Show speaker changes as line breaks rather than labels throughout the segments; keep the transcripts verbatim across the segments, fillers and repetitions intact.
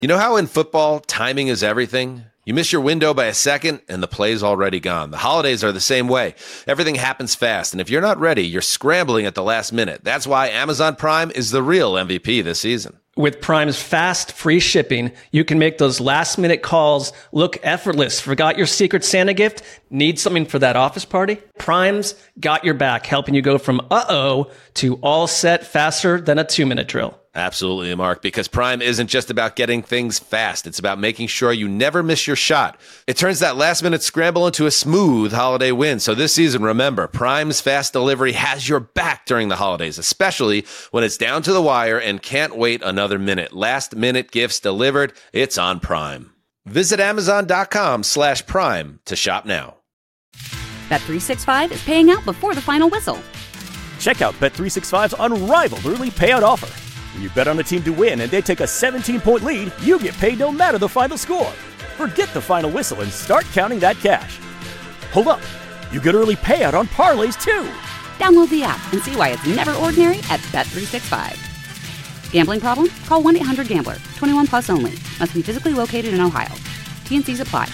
You know how in football, timing is everything? You miss your window by a second, and the play's already gone. The holidays are the same way. Everything happens fast, and if you're not ready, you're scrambling at the last minute. That's why Amazon Prime is the real M V P this season.
With Prime's fast, free shipping, you can make those last-minute calls look effortless. Forgot your Secret Santa gift? Need something for that office party? Prime's got your back, helping you go from uh-oh to all set faster than a two-minute drill.
Absolutely, Mark, because Prime isn't just about getting things fast. It's about making sure you never miss your shot. It turns that last-minute scramble into a smooth holiday win. So this season, remember, Prime's fast delivery has your back during the holidays, especially when it's down to the wire and can't wait another minute. Last-minute gifts delivered, it's on Prime. Visit Amazon.com slash Prime to shop now.
Bet three sixty-five is paying out before the final whistle.
Check out Bet three sixty-five's unrivaled early payout offer. When you bet on a team to win and they take a seventeen-point lead, you get paid no matter the final score. Forget the final whistle and start counting that cash. Hold up. You get early payout on parlays, too.
Download the app and see why it's never ordinary at Bet three sixty-five. Gambling problem? Call one eight hundred gambler. twenty-one plus only. Must be physically located in Ohio. T N Cs apply.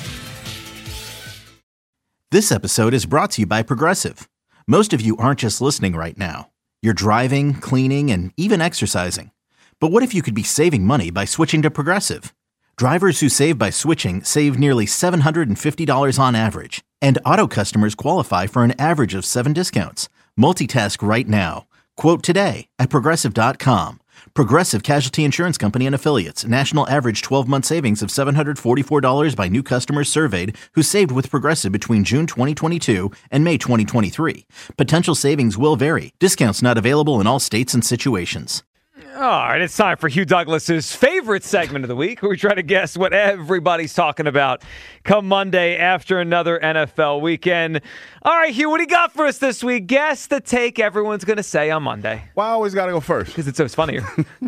This episode is brought to you by Progressive. Most of you aren't just listening right now. You're driving, cleaning, and even exercising. But what if you could be saving money by switching to Progressive? Drivers who save by switching save nearly seven hundred fifty dollars on average. And auto customers qualify for an average of seven discounts. Multitask right now. Quote today at Progressive dot com. Progressive Casualty Insurance Company and Affiliates. National average twelve-month savings of seven hundred forty-four dollars by new customers surveyed who saved with Progressive between June twenty twenty-two and May twenty twenty-three. Potential savings will vary. Discounts not available in all states and situations.
All right, it's time for Hugh Douglas's favorite segment of the week, where we try to guess what everybody's talking about come Monday after another N F L weekend. All right, Hugh, what do you got for us this week? Guess the take everyone's going to say on Monday.
Why I always got to go first?
Because it's so funnier.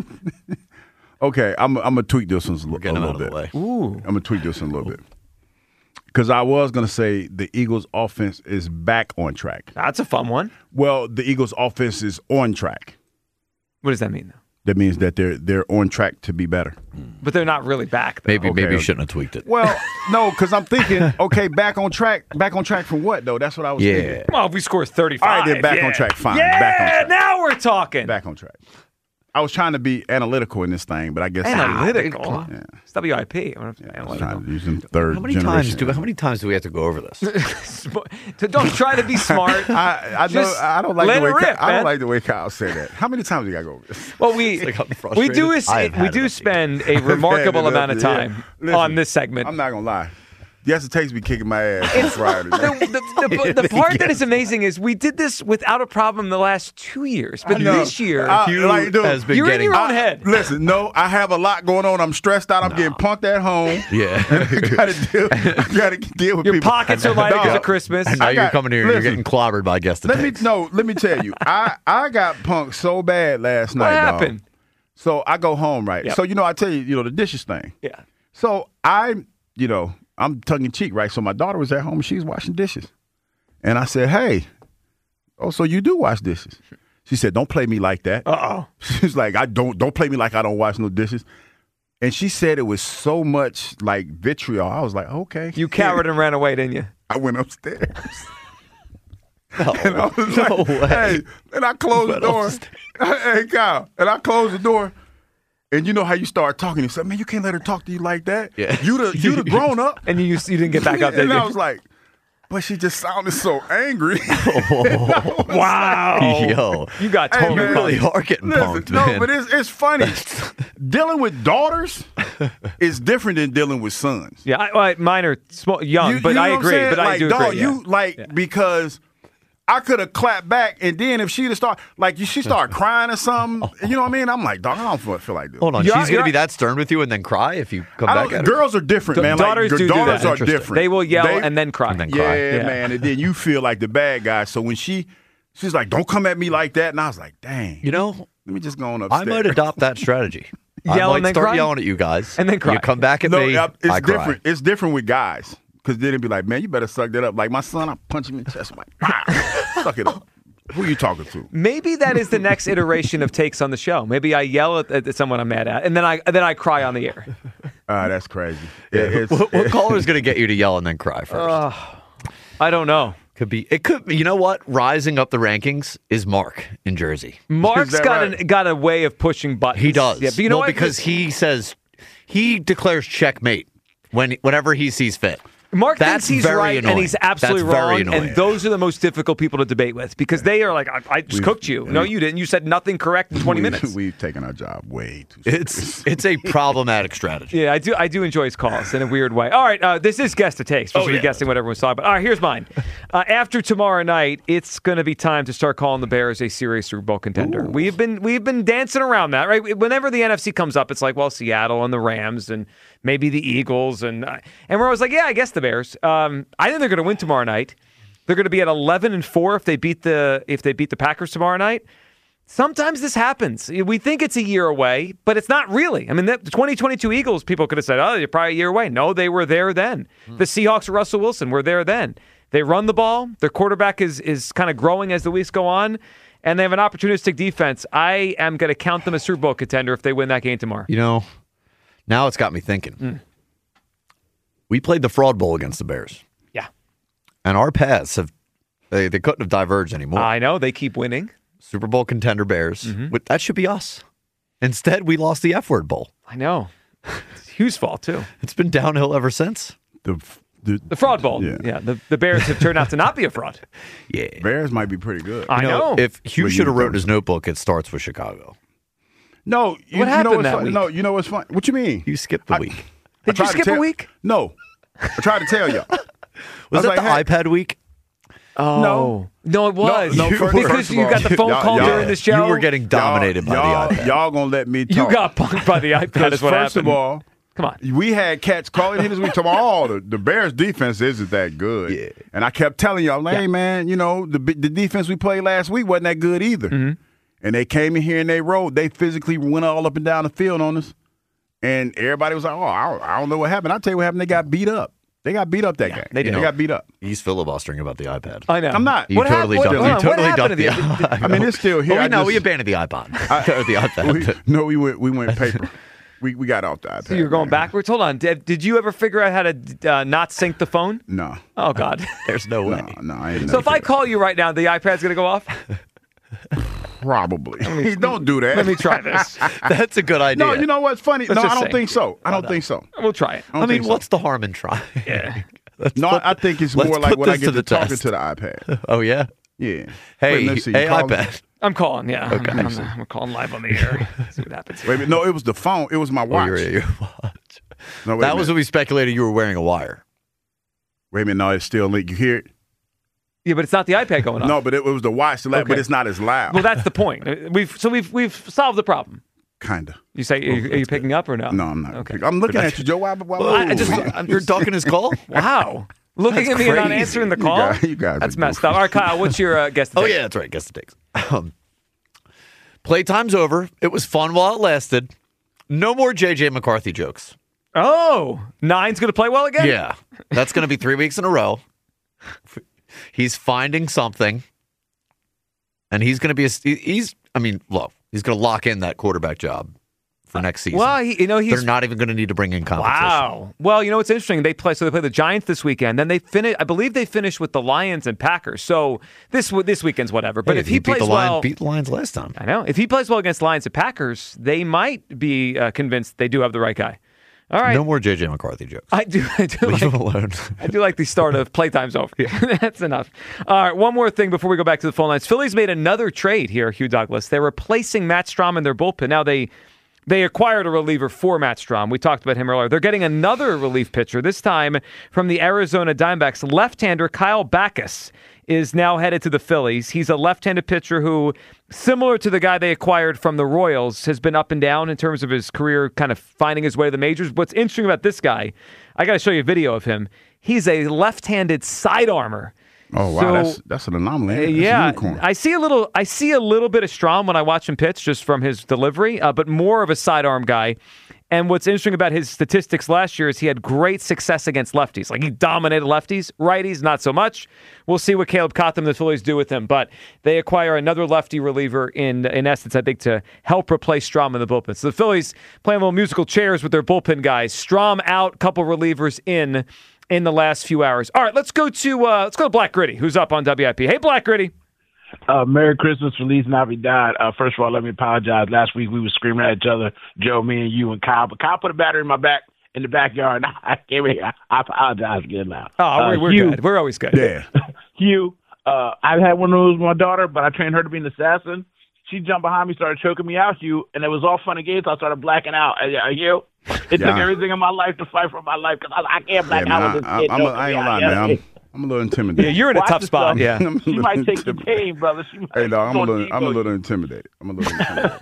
Okay, I'm, I'm going to tweak this one a,
Get
a
him
little
out of
bit.
the way.
Ooh.
I'm going to tweak this one a little bit. Because I was going to say the Eagles' offense is back on track.
That's a fun one.
Well, the Eagles' offense is on track.
What does that mean, though?
That means that they're they're on track to be better.
But they're not really back, though.
Maybe
Okay.
maybe you shouldn't have tweaked it.
Well, no, because I'm thinking, okay, back on track. Back on track from what, though? That's what I was
Yeah.
thinking.
Well, if we score thirty-five.
All right, then back
yeah.
on track. Fine.
Yeah,
Back on track.
now we're talking.
Back on track. I was trying to be analytical in this thing, but I guess
Analytical.
Yeah.
It's W I P. I don't know if it's
I was
analytical.
trying to use them third
How many
generation.
times do how many times do we have to go over this?
So don't try to be smart.
I, I know.
Just
I don't like
let
the way.
it rip,
Kyle, I
man.
don't like the way Kyle said that. How many times do you gotta go over this?
Well, we
like I'm
we
frustrated.
do is,
I have
we
had
do
enough
spend a remarkable
Yeah,
amount of
yeah.
time
Listen,
on this segment.
I'm not gonna lie. Yes, it takes me kicking my ass on Friday.
the, the, the, the part that is amazing is we did this without a problem the last two years, but
I know.
this year
I-
Hugh
like, dude,
has been
you're in
getting
your own
I-
head.
Listen, no, I have a lot going on. I'm stressed out. I'm getting punked at home.
Yeah.
I gotta deal. I gotta deal with
Your
people.
pockets are lighting
Dog,
because of Christmas.
And now
I
you're
got-
coming here and
listen.
you're getting clobbered by guest
Let me
attacks.
no. Let me tell you, I I got punked so bad last
What
night. dog.
happened?
So I go home, right?
Yep.
So you know, I tell you, you know, the dishes thing.
Yeah.
So I, you know, I'm tongue in cheek, right? So my daughter was at home and she was washing dishes. And I said, hey, oh, so you do wash dishes? She said, don't play me like that.
Uh-oh.
She was like, I don't don't play me like I don't wash no dishes. And she said it was so much like vitriol. I was like, okay.
You cowered and ran away, didn't you?
I went upstairs.
No,
And I was
no
like,
way.
hey, and I closed the
Went
door.
upstairs.
Hey, Kyle, and I closed the door. And you know how you start talking. You say, man, you can't let her talk to you like that.
Yeah.
You the you the grown up.
And you you didn't get back up there,
And
did
I
you?
was like, but she just sounded so angry.
Wow.
Yo,
You got
Hey,
totally
man.
you really are getting
Listen,
punked,
no,
man.
but it's it's funny. Dealing with daughters is different than dealing with sons.
Yeah, I, well, mine are small, young,
You-
but
you know
I
what I'm
agree.
saying?
But I
like,
do
dog,
agree. yeah.
You like
Yeah.
because I could have clapped back, and then if she'd have started like she started crying or something, you know what I mean? I'm like, dog, I don't feel, feel like this.
Hold on,
You're-
she's going to
you're-
be that stern with you and then cry if you come
I
back
don't,
at her?
girls are different,
Da-
man.
daughters
like,
do do
daughters
that.
are
Interesting.
different.
They will yell
They-
and then cry.
And then
Yeah,
cry.
Yeah.
man. And then you feel like the bad guy. So when she, she's like, "Don't come at me like that," and I was like, "Dang."
You know,
Let me just go on upstairs.
I might adopt that strategy. I
Yell
might
and then
start
cry?
yelling at you guys.
And then cry.
You come back at
No,
me,
yeah, it's
I cry.
different. It's different with guys because then it'd be like, "Man, you better suck that up." Like my son, I punch him in the chest. I'm like, "Wow, suck it up." Who are you talking to?
Maybe that is the next iteration of takes on the show. Maybe I yell at, at someone I'm mad at, and then I then I cry on the air.
Ah, uh, that's crazy. Yeah, it's,
what what caller is going to get you to yell and then cry first?
Uh, I don't know.
Could be. It could be. You know what? Rising up the rankings is Mark in Jersey.
Mark's got
right?
an, got a way of pushing buttons.
He does.
Yeah, but you know
well,
what?
because he says he declares checkmate when whenever he sees fit.
Mark
That's
thinks he's
very
right
annoying.
and he's absolutely
That's very
wrong,
annoying.
and those are the most difficult people to debate with because they are like, I, I just
We've-
cooked you. No, you didn't. You said nothing correct in twenty
we,
minutes.
We've taken our job way too serious.
It's it's a problematic strategy.
Yeah, I do. I do enjoy his calls in a weird way. All right, uh, this is guess the takes. We're
Oh,
oh,
yeah.
guessing what everyone's talking about. All right, here's mine. Uh, after tomorrow night, it's going to be time to start calling the Bears a serious Super Bowl contender.
Ooh.
We've been we've been dancing around that, right? Whenever the N F C comes up, it's like, well, Seattle and the Rams and maybe the Eagles, and uh, and we're always like, yeah, I guess the Bears. Um, I think they're going to win tomorrow night. They're going to be at eleven and four if they beat the if they beat the Packers tomorrow night. Sometimes this happens. We think it's a year away, but it's not really. I mean, the twenty twenty-two Eagles, people could have said, oh, you're probably a year away. No, they were there then.
Hmm.
The Seahawks, Russell Wilson, were there then. They run the ball. Their quarterback is is kind of growing as the weeks go on, and they have an opportunistic defense. I am going to count them as Super Bowl contender if they win that game tomorrow.
You know, now it's got me thinking.
Mm.
We played the Fraud Bowl against the Bears.
Yeah.
And our paths have, they, they couldn't have diverged anymore.
I know. They keep winning.
Super Bowl contender Bears.
Mm-hmm.
But that should be us. Instead, we lost the F word bowl.
I know. It's Hugh's fault, too.
It's been downhill ever since.
The, the,
The fraud bowl.
Yeah.
Yeah. The, the Bears have turned out to not be a fraud.
Yeah.
Bears might be pretty good.
I
You
know.
If Hugh
But
should have
you
wrote in
don't.
his notebook, it starts with Chicago.
No, you,
What
you
happened
know what's
that
fun-
week?
No, you know what's fun? What you mean?
You skipped the
I-
week.
I
Did you
tried to
skip a
tell-
week?
No, I tried to tell y'all.
Was
I
that
was
the
like, hey-
iPad week?
Oh.
No.
No, it was.
no,
You-
first-
because
first of
you
all,
got the phone
y'all-
call
y'all-
during the show.
You were getting dominated by
y'all,
the iPad.
Y'all gonna let me
You
talk?
got punked by the iPad
Because
is what
first
happened.
of all,
Come on.
we had cats calling in this week talking about, oh, the, the Bears defense isn't that good.
Yeah.
And I kept telling y'all, hey,
Yeah.
man, you know, the the defense we played last week wasn't that good either.
Mm-hmm.
And they came in here and they rode. They physically went all up and down the field on us. And everybody was like, oh, I don't, I don't know what happened. I'll tell you what happened. They got beat up. They got beat up that game.
they did.
They got beat up.
He's filibustering about the iPad.
I know.
I'm not.
You
What
totally
hap- what-
dumped,
hold
you
on,
totally
what
dumped the
happened to the-
I mean, it's still here.
But we
I
know we
just-
abandoned the iPod. or the iPad.
we, no, we went we went paper. we we got off the iPad.
So you're going
man.
backwards? Hold on. Did, did you ever figure out how to uh, not sync the phone?
No.
Oh, God.
There's no way.
No, no, I ain't
So if I call you right now, the iPad's going to go off?
probably. Don't do that.
Let me try this.
That's a good idea.
No, you know what's funny?
Let's
no, I
just
don't
say.
think so. I don't think so.
We'll try it.
I, don't
I mean,
think so.
what's the harm in trying?
Yeah.
Let's
No,
put-
I think it's
let's
more like
put
when I
this
get
to
to,
the
talking
test.
to the iPad.
Oh, yeah?
Yeah.
Hey,
Wait, let's see. You
hey,
call-
iPad.
I'm calling, yeah.
Okay.
I'm, I'm, I'm calling live on the air. See what happens.
Wait a minute. No, it was the phone. It was my
Oh,
watch.
your, your watch.
No, wait
That
a
was
minute.
when we speculated you were wearing a wire.
Wait a minute. No, it's still linked. You hear it?
Yeah, but it's not the iPad going on.
No, but it, it was the watch. That,
Okay.
But it's not as loud.
Well, that's the point. We've So we've we've solved the problem.
Kinda.
You say, are you, are you picking up or no?
No, I'm not.
Okay.
I'm looking at you, Joe. Why, why,
Well, I- I just- I'm
You're ducking his call?
Wow. Looking
That's
at me and not
crazy.
answering the
You
call?
guys- you guys
That's
are
messed
goofy.
up. All right, Kyle, what's your uh, guess?
Oh,
today?
yeah, that's right. Guess the takes. Um, playtime's over. It was fun while it lasted. No more J J McCarthy jokes.
Oh, Nine's going to play well again?
Yeah. That's going to be three weeks in a row. He's finding something. And he's going to be, a, he's, I mean, look, he's going to lock in that quarterback job for next season.
Well, he, you know, he's
They're not even going to need to bring in competition.
Wow. Well, you know what's interesting? They play so they play the Giants this weekend. Then they finish. I believe they finish with the Lions and Packers. So this this weekend's whatever. But
Hey,
if he
beat
plays
the Lions,
well,
beat the Lions last time.
I know if he plays well against Lions and Packers, they might be uh, convinced they do have the right guy. All right.
No more J J McCarthy jokes.
I do. I do.
Leave
like,
him alone.
I do like the start of playtime's over. That's enough. All right, one more thing before we go back to the phone lines. Phillies made another trade here, Hugh Douglas. They're replacing Matt Strahm in their bullpen. Now they they acquired a reliever for Matt Strahm. We talked about him earlier. They're getting another relief pitcher, this time from the Arizona Diamondbacks. Left-hander Kyle Backus is now headed to the Phillies. He's a left-handed pitcher who, similar to the guy they acquired from the Royals, has been up and down in terms of his career, kind of finding his way to the majors. What's interesting about this guy, I got to show you a video of him. He's a left-handed side armor.
Oh wow,
So-
that's that's an anomaly.
Uh,
That's a
yeah,
unicorn.
I see a little. I see a little bit of Strahm when I watch him pitch, just from his delivery, uh, but more of a sidearm guy. And what's interesting about his statistics last year is he had great success against lefties. Like, he dominated lefties. Righties, not so much. We'll see what Caleb Cotham and the Phillies do with him. But they acquire another lefty reliever in, in essence, I think, to help replace Strahm in the bullpen. So the Phillies playing little musical chairs with their bullpen guys. Strahm out, couple relievers in in the last few hours. All right, let's go to uh, let's go to Black Gritty, who's up on W I P. Hey, Black Gritty.
Uh, Merry Christmas, Feliz Navidad. Uh, first of all, let me apologize. Last week we were screaming at each other, Joe, me, and you, and Kyle. But Kyle put a battery in my back in the backyard, and I came here. I, I apologize again now.
Oh,
uh,
we're, we're
Hugh,
good. We're always good.
Yeah.
Hugh, uh, I've had one of those with my daughter, but I trained her to be an assassin. She jumped behind me, started choking me out, Hugh, and it was all fun and games. I started blacking out. Uh, Hugh, it
Yeah.
took everything in my life to fight for my life because I, I can't black
Yeah,
out
man,
with this
I,
kid.
I, I'm a,
choking
I ain't
me
gonna lie,
out.
man.
Yeah.
I'm, I'm a little intimidated.
Yeah, you're in a
Watch
tough spot.
yourself.
Yeah.
I'm a
She
little
might take your
intimidated.
pain, brother. She might,
Hey, dog, I'm a
she's
little,
gonna
I'm a
ego
little intimidated. I'm a little intimidated.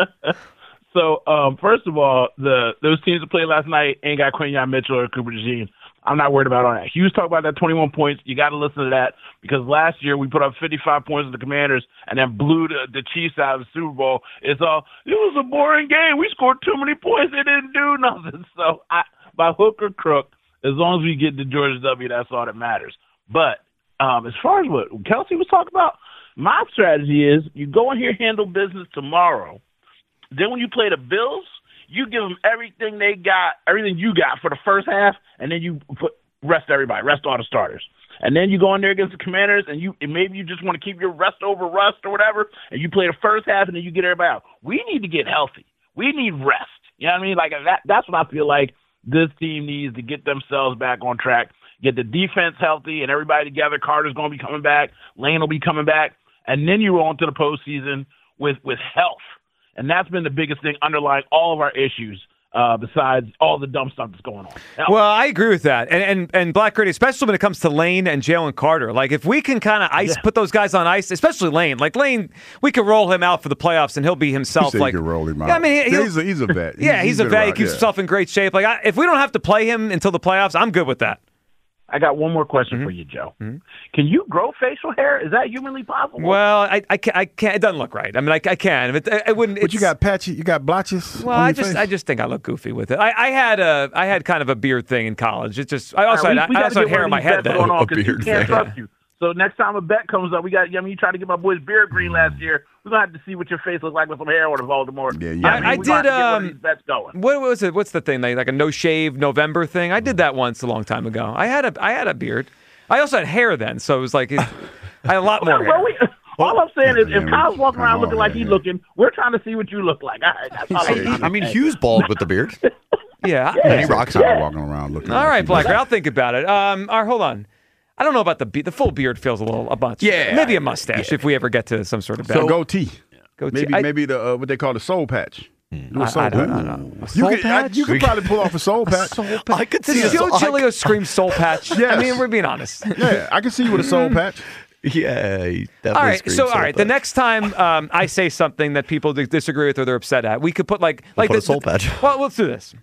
So, um, first of all, the those teams that played last night ain't got Quinyon Mitchell or Cooper DeJean. I'm not worried about all that. Hughes talked about that twenty-one points. You got to listen to that because last year we put up fifty-five points with the Commanders and then blew the, the Chiefs out of the Super Bowl. It's all, it was a boring game. We scored too many points. It didn't do nothing. So, I, by hook or crook, as long as we get the Georgia W, that's all that matters. But um, as far as what Kelsey was talking about, my strategy is you go in here, handle business tomorrow. Then when you play the Bills, you give them everything they got, everything you got for the first half, and then you put rest everybody, rest all the starters. And then you go in there against the Commanders, and you and maybe you just want to keep your rest over rust or whatever, and you play the first half, and then you get everybody out. We need to get healthy. We need rest. You know what I mean? Like that. That's what I feel like this team needs to get themselves back on track, get the defense healthy, and everybody together. Carter's going to be coming back. Lane will be coming back. And then you roll into the postseason with, with health. And that's been the biggest thing underlying all of our issues, uh, besides all the dumb stuff that's going on. Now,
Well, I agree with that. And and, and Black Gritty, especially when it comes to Lane and Jalen Carter. Like, if we can kind of ice,
Yeah.
put those guys on ice, especially Lane. Like, Lane, we could roll him out for the playoffs, and he'll be
He
himself.
said
like,
you can roll him out.
Yeah, I mean, he-
Yeah, he's, a, he's a vet.
yeah, he's, a
been
vet. He
around,
keeps
yeah.
himself in great shape. Like, I, if we don't have to play him until the playoffs, I'm good with that.
I got one more question
Mm-hmm.
for you, Joe. Can you grow facial hair? Is that humanly possible?
Well, I, I, can't, I can't. It doesn't look right. I mean, I, I can. It, it wouldn't.
But you
it's-
got patchy, you got blotches.
Well,
on
I
your
just,
face?
I just think I look goofy with it. I, I had a, I had kind of a beard thing in college. It just, I also
All right,
had,
we- we
I
gotta
also had
get
hair
one
on
of
my
these
head
bets
then.
going on
A
'cause he
beard
can't
thing.
trust you. So next time a bet comes up, we got. I mean, you tried to get my boy's beard green last year. We're gonna have to see what your face looked like with some hair on the Voldemort.
Yeah,
I,
yeah.
mean,
I
we
did,
gonna have to get one
um,
of these bets going.
What was it? What's the thing? Like, like a no shave November thing? I did that once a long time ago. I had a, I had a beard. I also had hair then, so it was like, it, I had a lot more
Well,
hair.
we, all I'm saying is,
Yeah,
if
we-
Kyle's walking
come
around
on,
looking like
man,
he's
yeah.
looking, we're trying to see what you look like. All right, that's all I'm
said-
saying.
I mean, Hughes bald with the beard.
Yeah.
And he rocks
Kyle
it.
walking around looking.
All
like
right,
he-
Blacker, I'll think about it. Um, all right, hold on. I don't know about the be- the full beard feels a little a bunch.
Yeah.
maybe a mustache if we ever get to some sort of bet.
So goatee.
Goatee.
Maybe
I-
maybe the uh, what they call the soul patch. Do a
I-
soul
I don't-
patch.
I don't know. A
You
soul
could I-
patch?
you could probably pull off a soul patch.
Soul patch.
I could see
Does
a
Joe
soul-
Giglio scream soul patch? I
Yes.
mean, we're being honest.
Yeah, I can see you with a soul patch.
Yeah. he definitely
All right,
screams
so all
soul
right, the
patch.
next time um, I say something that people dis- disagree with or they're upset at, we could put like like
put a
the-
soul patch.
Well, let's do this.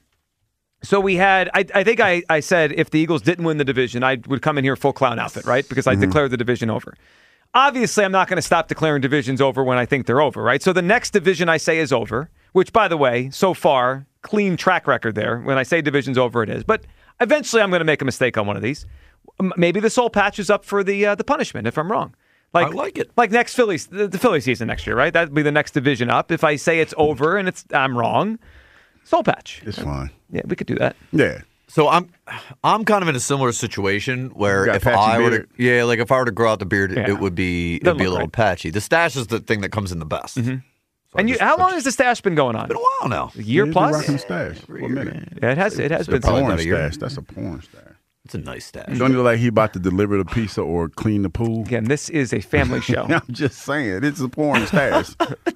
So we had, I, I think I, I said if the Eagles didn't win the division, I would come in here full clown outfit, right? Because I declared the division over. Obviously, I'm not going to stop declaring divisions over when I think they're over, right? So the next division I say is over, which, by the way, so far, clean track record there. When I say division's over, it is. But eventually, I'm going to make a mistake on one of these. M- Maybe the soul patch is up for the uh, the punishment if I'm wrong. Like,
I like it.
Like next Phillies, the, the Philly season next year, right? That'd be the next division up. If I say it's over and it's I'm wrong, soul patch.
It's fine.
Yeah, we could do that.
Yeah.
So I'm, I'm kind of in a similar situation where
You got
if
patchy
I were to,
beard?
yeah, like if I were to grow out the beard,
Yeah.
it would be,
Doesn't
it'd be a
look
little
right.
patchy. The stash is the thing that comes in the best.
Mm-hmm.
So I
And you,
just-
how
I
long
just-
has the stash been going on?
Been a while now.
A year
He's been
plus?
rocking a stash for a minute.
Yeah, it has. It has
So
been.
probably
some-
about
Porn
a year.
stash. That's a porn stash.
It's a nice stash.
Don't you look like he about to deliver the pizza or clean the pool?
Again, this is a family show.
I'm just saying, it's a porn stash.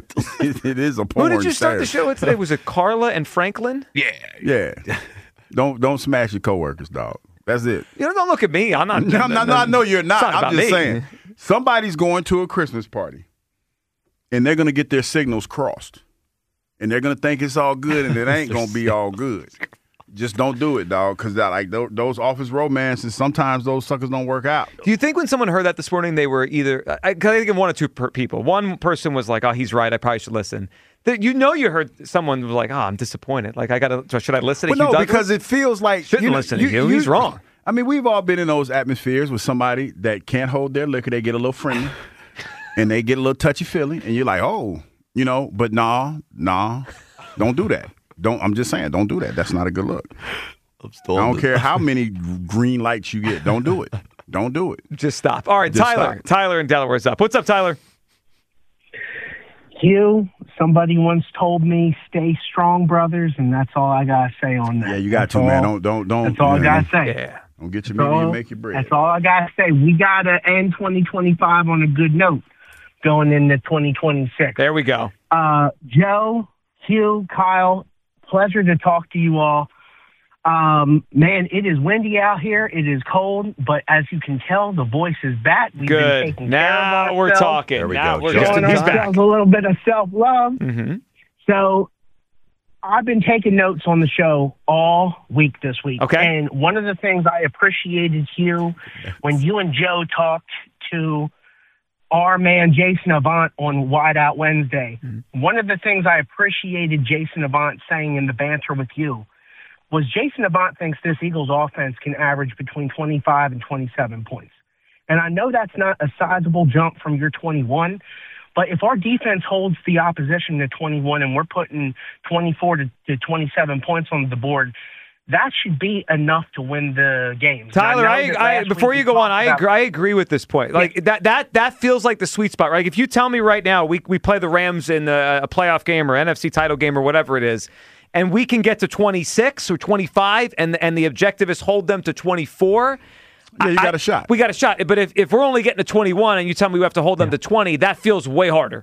it, it is a porn
Who did you start the
stash.
show with today? Was it Carla and Franklin?
Yeah.
Yeah. don't don't smash your coworkers, dog. That's it.
You know, don't look at me. I'm not.
No, no, no, no, you're not.
It's not
I'm
about
just
me.
saying. Somebody's going to a Christmas party, and they're going to get their signals crossed, and they're going to think it's all good, and it ain't going to be all good. Just don't do it, dog, because like those, those office romances, sometimes those suckers don't work out.
Do you think when someone heard that this morning, they were either? I, I think of one or two per people. One person was like, "Oh, he's right. I probably should listen." That you know you heard someone was like, oh, I'm disappointed. Like, I got to, should I listen to
well,
Hugh
no,
Douglas?
because it feels like
Shouldn't
you know,
listen to Hugh. He's wrong.
I mean, we've all been in those atmospheres with somebody that can't hold their liquor. They get a little friendly and they get a little touchy-feely. And you're like, oh, you know, but nah, nah, don't do that. Don't. I'm just saying, don't do that. That's not a good look. I don't care how many green lights you get. Don't do it. Don't do it.
Just stop. All right,
Just
Tyler.
stop.
Tyler in Delaware's up. What's up, Tyler?
Hugh, somebody once told me, "Stay strong, brothers," and that's all I gotta say on that.
Yeah, you got
that's
to,
all,
man. Don't, don't, don't.
That's all
you know,
I gotta say.
Yeah.
Don't get your
That's
media
all-
and make your bread.
That's all I gotta say. We gotta end twenty twenty-five on a good note, going into twenty twenty-six.
There we go.
Uh, Joe, Hugh, Kyle, pleasure to talk to you all. Um, man, it is windy out here. It is cold, but as you can tell, the voice is back. We've been
Good.
taking care
Now
of
we're
ourselves,
talking.
There we
now
go.
we're
Just
good.
showing
He's back.
ourselves a little bit of self-love.
Mm-hmm.
So I've been taking notes on the show all week this week.
Okay.
And one of the things I appreciated, Hugh, when you and Joe talked to our man Jason Avant on Wide Out Wednesday,
Mm-hmm.
one of the things I appreciated Jason Avant saying in the banter with you was Jason Avant thinks this Eagles offense can average between twenty-five and twenty-seven points. And I know that's not a sizable jump from your twenty-one, but if our defense holds the opposition to twenty-one and we're putting twenty-four to, to twenty-seven points on the board, that should be enough to win the game.
Tyler,
And
I,
know that
I,
last
before
week
you
we
go on,
talked
I
about-
agree, I agree with this point. Like that, that, that feels like the sweet spot, right? If you tell me right now, we we play the Rams in the, a playoff game or N F C title game or whatever it is, and we can get to twenty-six or twenty-five, and and the objective is hold them to twenty-four.
Yeah, you
I-
got a shot.
We got a shot. But if, if we're only getting to twenty-one and you tell me we have to hold them to twenty, that feels way harder.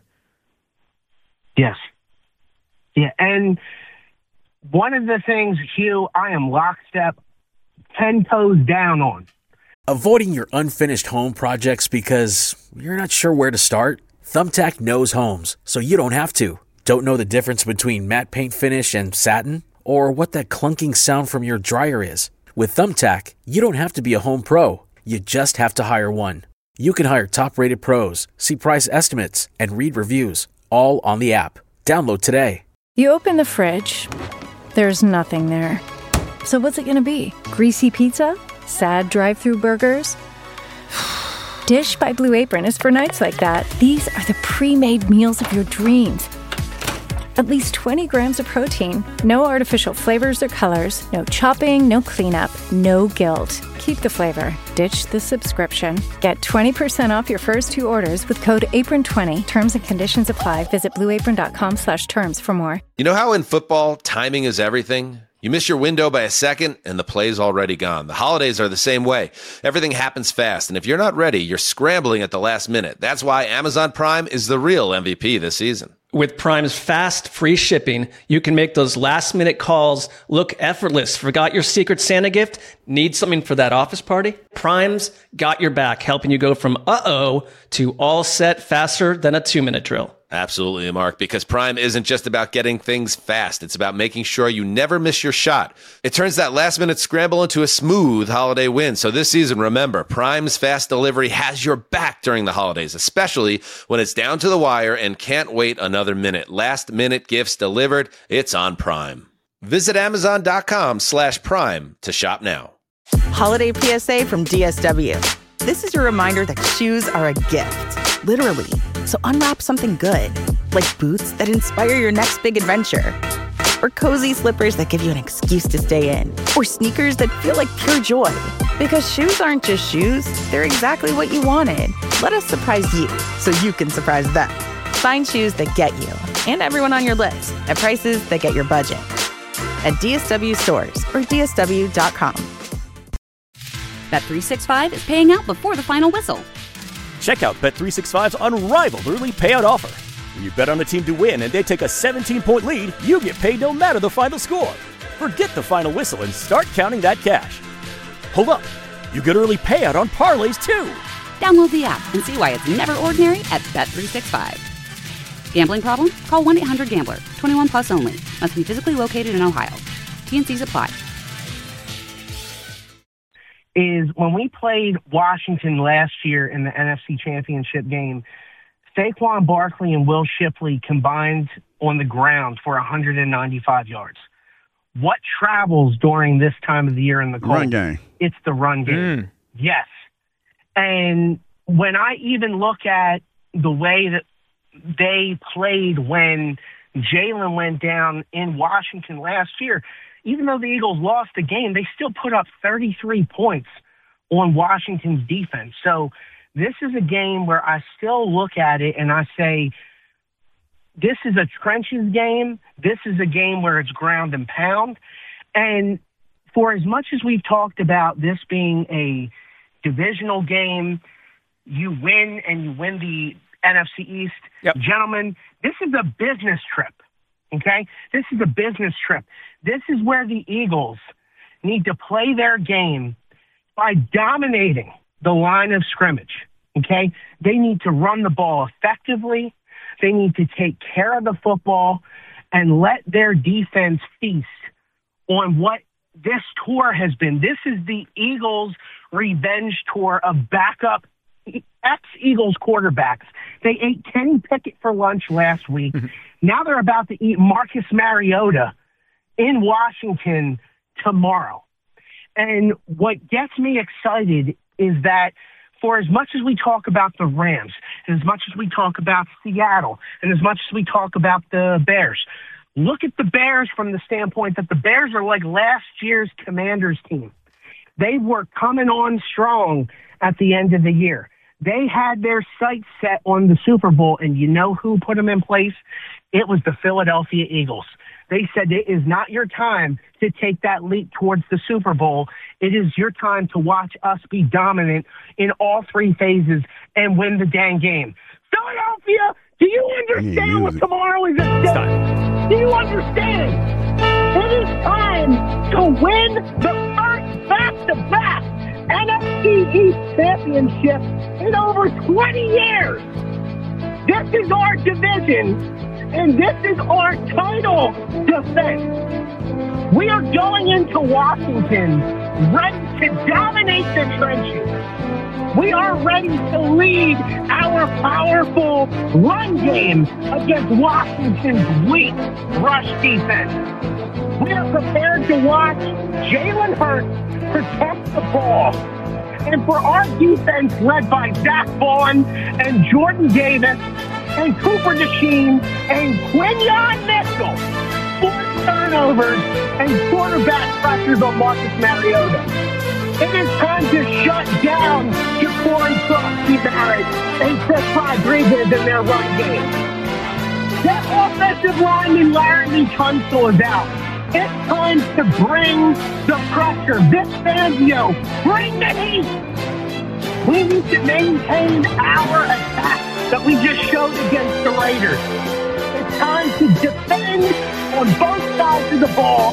Yes. Yeah, and one of the things, Hugh, I am lockstep, ten toes down on.
Avoiding your unfinished home projects because you're not sure where to start? Thumbtack knows homes, so you don't have to. Don't know the difference between matte paint finish and satin? Or what that clunking sound from your dryer is? With Thumbtack, you don't have to be a home pro. You just have to hire one. You can hire top-rated pros, see price estimates, and read reviews, all on the app. Download today.
You open the fridge. There's nothing there. So what's it going to be? Greasy pizza? Sad drive-through burgers? Dish by Blue Apron is for nights like that. These are the pre-made meals of your dreams. At least twenty grams of protein, no artificial flavors or colors, no chopping, no cleanup, no guilt. Keep the flavor. Ditch the subscription. Get twenty percent off your first two orders with code apron twenty. Terms and conditions apply. Visit blueapron.com slash terms for more.
You know how in football, timing is everything? You miss your window by a second, and the play's already gone. The holidays are the same way. Everything happens fast, and if you're not ready, you're scrambling at the last minute. That's why Amazon Prime is the real M V P this season.
With Prime's fast, free shipping, you can make those last-minute calls look effortless. Forgot your Secret Santa gift? Need something for that office party? Prime's got your back, helping you go from uh-oh to all set faster than a two-minute drill.
Absolutely, Mark, because Prime isn't just about getting things fast. It's about making sure you never miss your shot. It turns that last-minute scramble into a smooth holiday win. So this season, remember, Prime's fast delivery has your back during the holidays, especially when it's down to the wire and can't wait another minute. Last-minute gifts delivered, it's on Prime. Visit Amazon.com slash Prime to shop now.
Holiday P S A from D S W. This is your reminder that shoes are a gift, literally. So unwrap something good, like boots that inspire your next big adventure, or cozy slippers that give you an excuse to stay in, or sneakers that feel like pure joy. Because shoes aren't just shoes, they're exactly what you wanted. Let us surprise you so you can surprise them. Find shoes that get you and everyone on your list at prices that get your budget. At D S W stores or D S W dot com.
Bet three sixty-five is paying out before the final whistle.
Check out Bet three sixty-five's unrivaled early payout offer. When you bet on a team to win and they take a seventeen-point lead, you get paid no matter the final score. Forget the final whistle and start counting that cash. Hold up. You get early payout on parlays, too.
Download the app and see why it's never ordinary at Bet three sixty-five. Gambling problem? Call one eight hundred gambler. twenty-one plus only. Must be physically located in Ohio. T and Cs apply.
Is when we played Washington last year in the N F C Championship game, Saquon Barkley and Will Shipley combined on the ground for one hundred ninety-five yards. What travels during this time of the year in the cold?
Run game.
It's the run game.
Mm.
Yes. And when I even look at the way that they played when Jalen went down in Washington last year, even though the Eagles lost the game, they still put up thirty-three points on Washington's defense. So this is a game where I still look at it and I say, this is a trenches game. This is a game where it's ground and pound. And for as much as we've talked about this being a divisional game, you win and you win the N F C East.
Yep.
Gentlemen, this is a business trip, okay? This is a business trip. This is where the Eagles need to play their game by dominating the line of scrimmage, okay? They need to run the ball effectively. They need to take care of the football and let their defense feast on what this tour has been. This is the Eagles' revenge tour of backup ex-Eagles quarterbacks. They ate Kenny Pickett for lunch last week. Mm-hmm. Now they're about to eat Marcus Mariota in Washington tomorrow. And what gets me excited is that for as much as we talk about the Rams, and as much as we talk about Seattle, and as much as we talk about the Bears, look at the Bears from the standpoint that the Bears are like last year's Commanders team. They were coming on strong at the end of the year. They had their sights set on the Super Bowl, and you know who put them in place? It was the Philadelphia Eagles. They said it is not your time to take that leap towards the Super Bowl. It is your time to watch us be dominant in all three phases and win the dang game. Philadelphia, do you understand what tomorrow is at stake? Do you understand? It is time to win the first back-to-back N F C East championship in over twenty years. This is our division, and this is our title defense. We are going into Washington ready to dominate the trenches. We are ready to lead our powerful run game against Washington's weak rush defense. We are prepared to watch Jalen Hurts protect the ball. And for our defense led by Zach Vaughn and Jordan Davis and Cooper DeSheen and Quinyon Mitchell, force turnovers and quarterback pressures on Marcus Mariota. It is time to shut down Ja'Cory Barrett and Chris Rodriguez in their run game. That offensive lineman Laramie Tunsil is out. It's time to bring the pressure. Vic Fangio, bring the heat. We need to maintain our attack that we just showed against the Raiders. It's time to defend on both sides of the ball.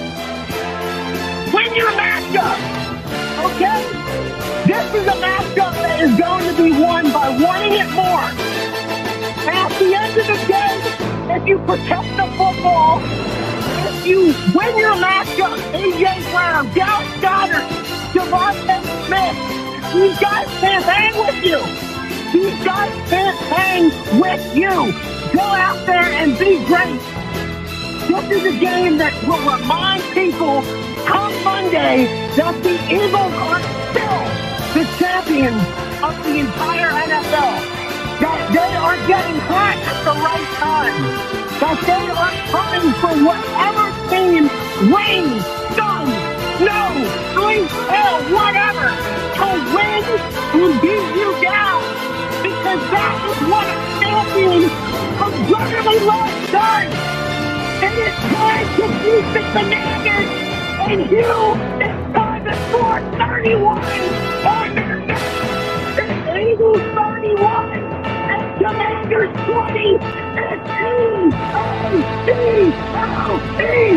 Win your matchup, okay? This is a matchup that is going to be won by wanting it more. And at the end of the day, if you protect the football, if you win your matchup, A J Brown, Dallas Goedert, Devontae Smith, these guys can't hang with you. These guys can't hang with you. Go out there and be great. This is a game that will remind people come Monday that the Eagles are still the champions of the entire N F L. That they are getting hot at the right time. That they are coming for whatever team, rain, sun, snow, sleet, hail, whatever, to win and beat you down. Because that is what a champion of brotherly love does. It is time to beat the Commanders, and you, it's time to score thirty-one on their neck. It's Eagles thirty-one. Commanders twenty, it's E A C L E.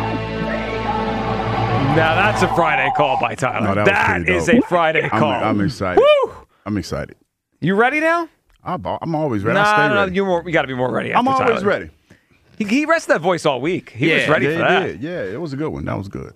Now that's a Friday call by Tyler.
No, that
that
was
is a
dope.
Friday call.
I'm, I'm excited.
Woo!
I'm excited.
You ready now?
I'm, I'm always ready.
No,
I stay
no, no,
ready.
you more, you got to be more ready.
I'm
after
always
Tyler.
ready.
He, he rested that voice all week. He
Yeah.
was ready
yeah,
for that.
Did. Yeah, it was a good one. That was good.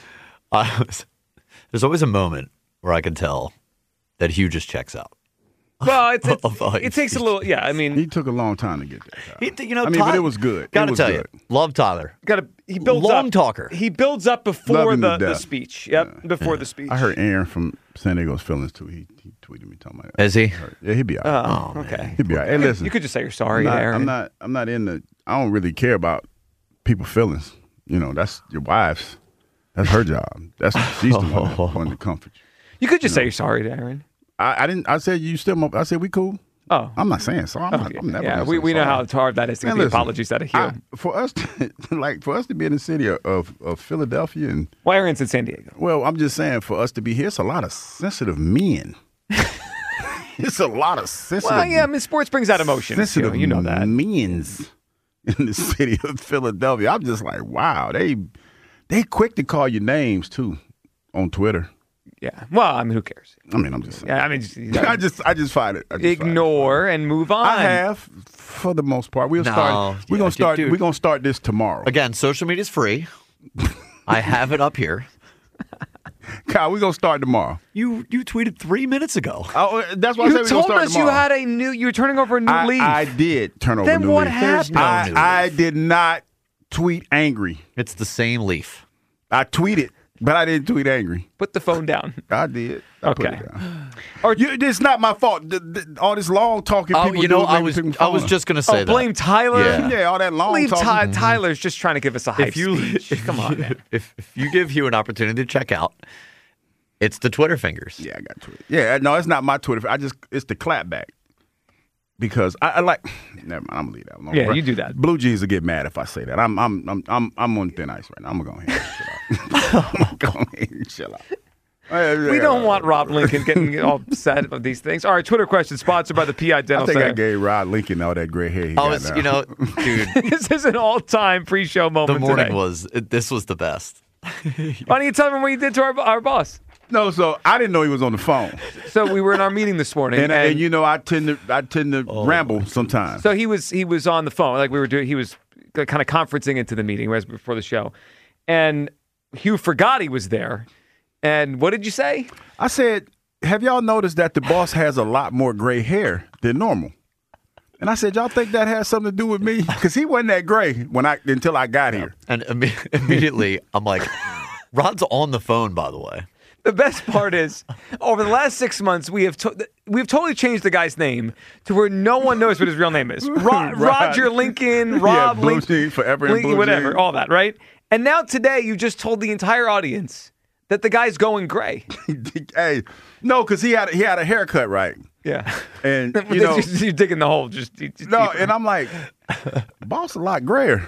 Uh, there's always a moment where I can tell that Hugh just checks out.
Well, it's, it's,
of ice.
it takes a little. Yeah, I mean,
he took a long time to get there.
He, you know,
I mean,
Ty-
but it was good.
Gotta
it was
tell
good.
you, love Tyler.
got to he builds
Long
up.
talker.
He builds up
Love
before
him to
the, the
death.
speech. Yep, before the speech.
I heard Aaron from San Diego's feelings too. He, he tweeted me talking about that.
Is he?
Yeah, he'll be all right.
Oh, okay.
He'll be all right. Hey,
You could-
listen.
you could just say you're sorry,
I'm not,
Aaron.
I'm not. I'm not in the. I don't really care about people's feelings. You know, that's your wife's. That's her job. That's she's the one that wanted to comfort you.
You could just say you're sorry to Aaron.
I, I didn't. I said you still. mo- I said we cool.
Oh,
I'm not saying sorry. I'm, not, I'm never.
yeah,
gonna
we,
say
we know
sorry.
how hard that is to
Man,
get the
listen,
apologies out of you.
I- for us, to, like for us to be in the city of, of, of Philadelphia, and
Well, Aaron's in San Diego.
well, I'm just saying for us to be here, it's a lot of sensitive men. It's a lot of sensitive.
Well, yeah, I mean, sports brings out emotions. You know,
sensitive
you know that.
men's in the city of Philadelphia. I'm just like, wow, they they quick to call you names too on Twitter.
Yeah. Well, I mean, who cares?
I mean, I'm just saying.
Yeah, I mean, just, you
I just I just find it. I just
ignore and move on.
I have for the most part. We'll
No,
start. We're
yeah,
gonna start.
dude.
We're gonna start this tomorrow.
Again, social media is free. I have it up here.
Kyle, we're gonna start tomorrow.
You you tweeted three minutes ago.
Oh, that's why I
You
said we're gonna
told
start
us you
tomorrow.
had a new. You were turning over a new
I,
leaf.
I did turn over
Then
a new
what
leaf.
happened?
no
I,
new
I
leaf.
did not tweet angry.
It's the same leaf.
I tweeted, but I didn't tweet angry.
Put the phone down.
I did. I put
Okay.
it down. Or you, it's not my fault. The- the- all this long talking.
Oh,
people
you know,
do
I
make me
was
pick my
I was
phone
just gonna
Oh,
say that.
blame Tyler.
Yeah.
up. Yeah, all that long
Leave
talking.
Ty- Tyler's just trying to give us a hype
If you
speech. Come on, man.
If, if you give Hugh an opportunity to check out, it's the Twitter fingers.
Yeah, I got Twitter. Yeah, no, it's not my Twitter. I just it's the clapback because I, I like. Never mind. I'm gonna leave that alone.
Yeah,
Bro.
you do that.
Blue Jeans will get mad if I say that. I'm I'm I'm I'm, I'm on thin ice right now. I'm gonna go ahead and chill out. I'm gonna go ahead and chill out.
We don't want Rob Lincoln getting all upset about these things. All right, Twitter question sponsored by the P I
I
Dental
think I
Center.
gave Rod Lincoln all that gray hair. He
Oh,
got
it's,
now.
you know, dude,
This is an all-time pre-show moment
the morning
today.
was it, this was the best.
Why don't you tell them what you did to our, our boss?
No, so I didn't know he was on the phone,
So we were in our meeting this morning,
and,
and,
and you know I tend to I tend to ramble sometimes.
so he was he was on the phone, like we were doing. He was kind of conferencing into the meeting right before the show, and Hugh forgot he was there. And what did you say?
I said, "Have y'all noticed that the boss has a lot more gray hair than normal?" And I said, "Y'all think that has something to do with me? Because he wasn't that gray when I until I got here."
And imme- immediately, I'm like, Rod's on the phone, by the way.
The best part is, over the last six months, we have to- we've totally changed the guy's name to where no one knows what his real name is. Ro-
Right.
Roger Lincoln,
Yeah,
Rob
Blue
Lincoln,
Jean, forever in
Lincoln,
Blue
whatever,
Jean.
all that, right? And now today, you just told the entire audience that the guy's going gray.
Hey, no, because he had he had a haircut right,
Yeah,
and you know,
you're digging the hole. Just, just
no,
deeper.
and I'm like, boss a lot grayer.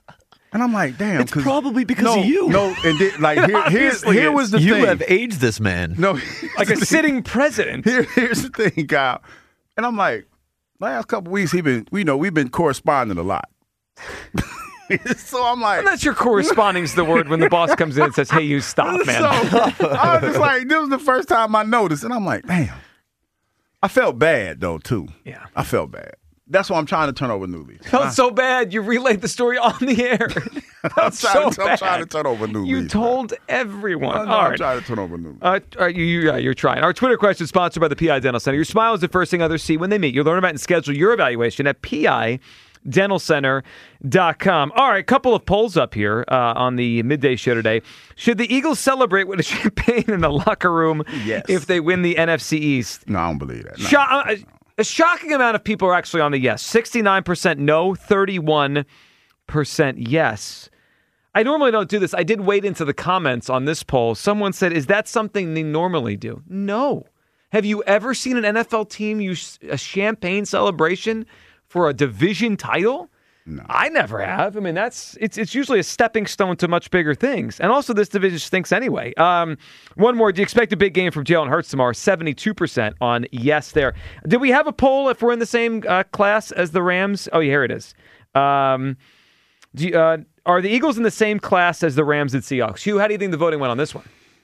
And I'm like, damn.
It's
'cause-
probably because
no,
of you.
No, and then, like
It
here, here,
obviously
here
is.
was the
You
thing.
have aged this man.
no,
like a sitting president.
Here, here's the thing, Kyle. And I'm like, last couple weeks, he been, we know, we've been corresponding a lot. So I'm like,
I'm not sure corresponding is the word when the boss comes in and says, "Hey, you stop, man."
so I was just like, this was the first time I noticed, and I'm like, damn. I felt bad though too.
Yeah.
I felt bad. That's why I'm trying to turn over new leaf.
Felt so bad. You relayed the story on the air.
I'm
Felt so
trying, to, I'm
bad.
trying to turn over new
You
leaf.
told everyone.
I know,
All
I'm
right.
trying to turn over new leaf.
Uh, uh, you, you, yeah, you're trying. Our Twitter question is sponsored by the P I Dental Center. Your smile is the first thing others see when they meet. You'll learn about and schedule your evaluation at P I dental center dot com. All right, couple of polls up here uh, on the midday show today. Should the Eagles celebrate with a champagne in the locker room
Yes.
if they win the N F C East?
No, I don't believe that. No.
Sho- uh, a shocking amount of people are actually on the yes. sixty-nine percent no, thirty-one percent yes. I normally don't do this. I did wade into the comments on this poll. Someone said, is that something they normally do? No. Have you ever seen an N F L team use a champagne celebration for a division title?
No.
I never have. I mean, that's it's it's usually a stepping stone to much bigger things. And also, this division stinks anyway. Um, one more. Do you expect a big game from Jalen Hurts tomorrow? seventy-two percent on yes there. Did we have a poll if we're in the same uh, class as the Rams? Oh, yeah, here it is. Um, do you, uh, are the Eagles in the same class as the Rams and Seahawks? Hugh, how do you think the voting went on this one?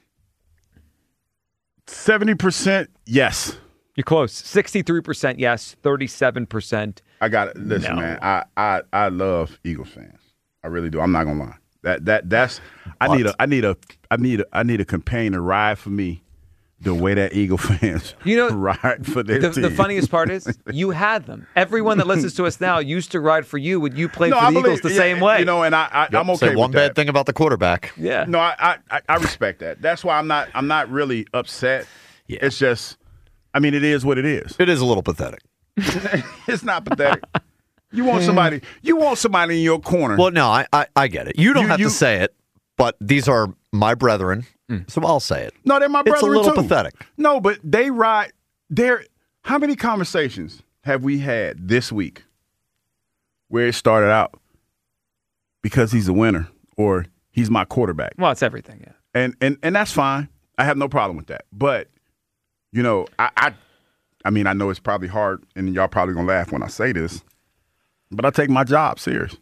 seventy percent yes.
You're close. sixty-three percent yes, thirty-seven percent
I got it. Listen,
No.
man. I, I I love Eagles fans. I really do. I'm not gonna lie. That that that's I need a I need a I need a I need a campaign to ride for me the way that Eagle fans
you know,
ride for their
the,
team.
the funniest part is you had them. Everyone that listens to us now used to ride for you when you played
no,
for
I
the
believe,
Eagles the
yeah,
same way.
You know, and I, I,
Yep,
I'm okay
say
with
one
that.
bad thing about the quarterback.
Yeah.
No, I, I, I respect that. That's why I'm not I'm not really upset.
Yeah.
It's just, I mean, it is what it is.
It is a little pathetic.
It's not pathetic. You want somebody. You want somebody in your corner.
Well, no, I, I, I get it. You don't
You-
have
you-
to say it, but these are my brethren, so I'll say it.
No, they're my
It's a
brethren
little
too.
pathetic.
No, but they ride. There. How many conversations have we had this week where it started out because he's a winner or he's my quarterback?
Well, it's everything, yeah.
And and and that's fine. I have no problem with that. But you know, I I, I mean, I know it's probably hard, and y'all probably gonna laugh when I say this, but I take my job serious.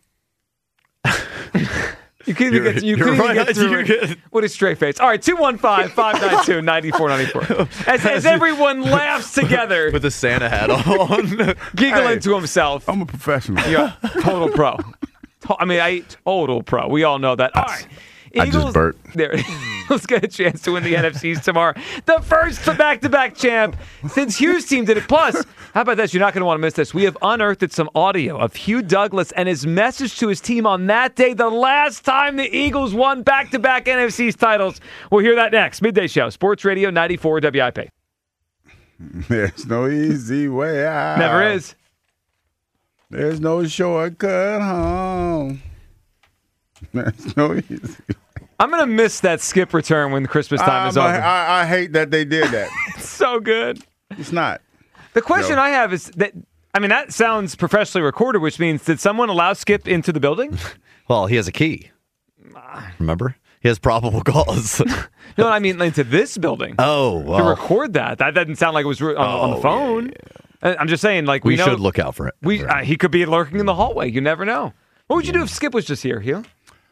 You couldn't even
You're-
get, you
you're
couldn't even
right.
get through
You're
it
good.
with a straight face. All right, two one five, five nine two, nine four nine four. As, as everyone laughs together,
With the Santa hat on.
giggling
Hey,
to himself.
I'm a professional.
Yeah, total pro. To- I mean, I total pro. We all know that. All right.
I just burped.
There, let's get a chance to win the N F Cs tomorrow. The first back-to-back champ since Hugh's team did it. Plus, how about this? You're not going to want to miss this. We have unearthed some audio of Hugh Douglas and his message to his team on that day, the last time the Eagles won back-to-back N F Cs titles. We'll hear that next. Midday Show, Sports Radio ninety-four W I P.
There's no easy way out.
Never is.
There's no shortcut home. There's no easy.
I'm going to miss that skip return when Christmas time is
I'm
over.
a- I, I hate that they did that.
It's so good.
It's not.
The question
No.
I have is that, I mean, that sounds professionally recorded, which means did someone allow Skip into the building?
Well, he has a key. Remember? He has probable cause.
No, I mean into this building.
Oh,
To
well.
record that. That doesn't sound like it was re- on, on the
Oh,
phone.
yeah, yeah.
Uh, I'm just saying, like, we,
We
know,
should look out for it.
We
for
uh,
him.
He could be lurking in the hallway. You never know. What would you do if Skip was just here, Hugh?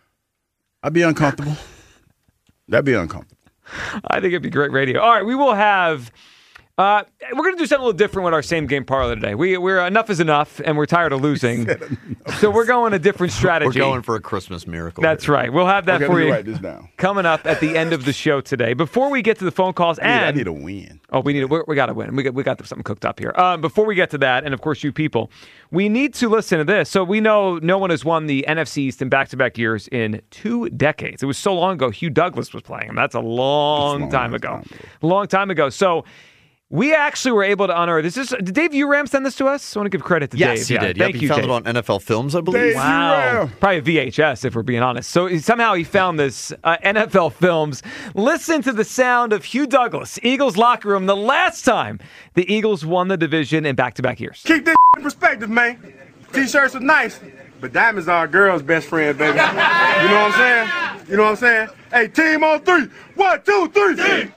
I'd be uncomfortable. That'd be uncomfortable.
I think it'd be great radio. All right, we will have. Uh, we're going to do something a little different with our same game parlay today. We, we're enough is enough, and we're tired of losing. So we're going a different strategy.
We're going for a Christmas miracle.
That's
here.
right. We'll have that
Okay,
for
let me
you
write this down.
coming up at the end of the show today. Before we get to the phone calls,
I need, I
and
need a win.
oh, we need we, we got to win. We got we got something cooked up here. Um, before we get to that, and of course you people, we need to listen to this. So we know no one has won the N F C East in back-to-back years in two decades. It was so long ago. Hugh Douglas was playing him. That's a long,
long
time
time
ago.
ago.
Long time ago. So. We actually were able to honor this. Is did Dave Uram send this to us? I want to give credit to
Yes,
Dave.
he
Yeah,
did. Yep,
Thank
he
you,
found
Dave.
it on N F L Films, I believe.
Dave
Wow.
Uram.
Probably V H S if we're being honest. So he- somehow he found this uh, N F L Films. Listen to the sound of Hugh Douglas, Eagles locker room, the last time the Eagles won the division in back-to-back years.
Keep this in perspective, man. T-shirts are nice, but diamonds are a girl's best friend, baby. You know what I'm saying? You know what I'm saying? Hey, team on three. One, two, three. Team.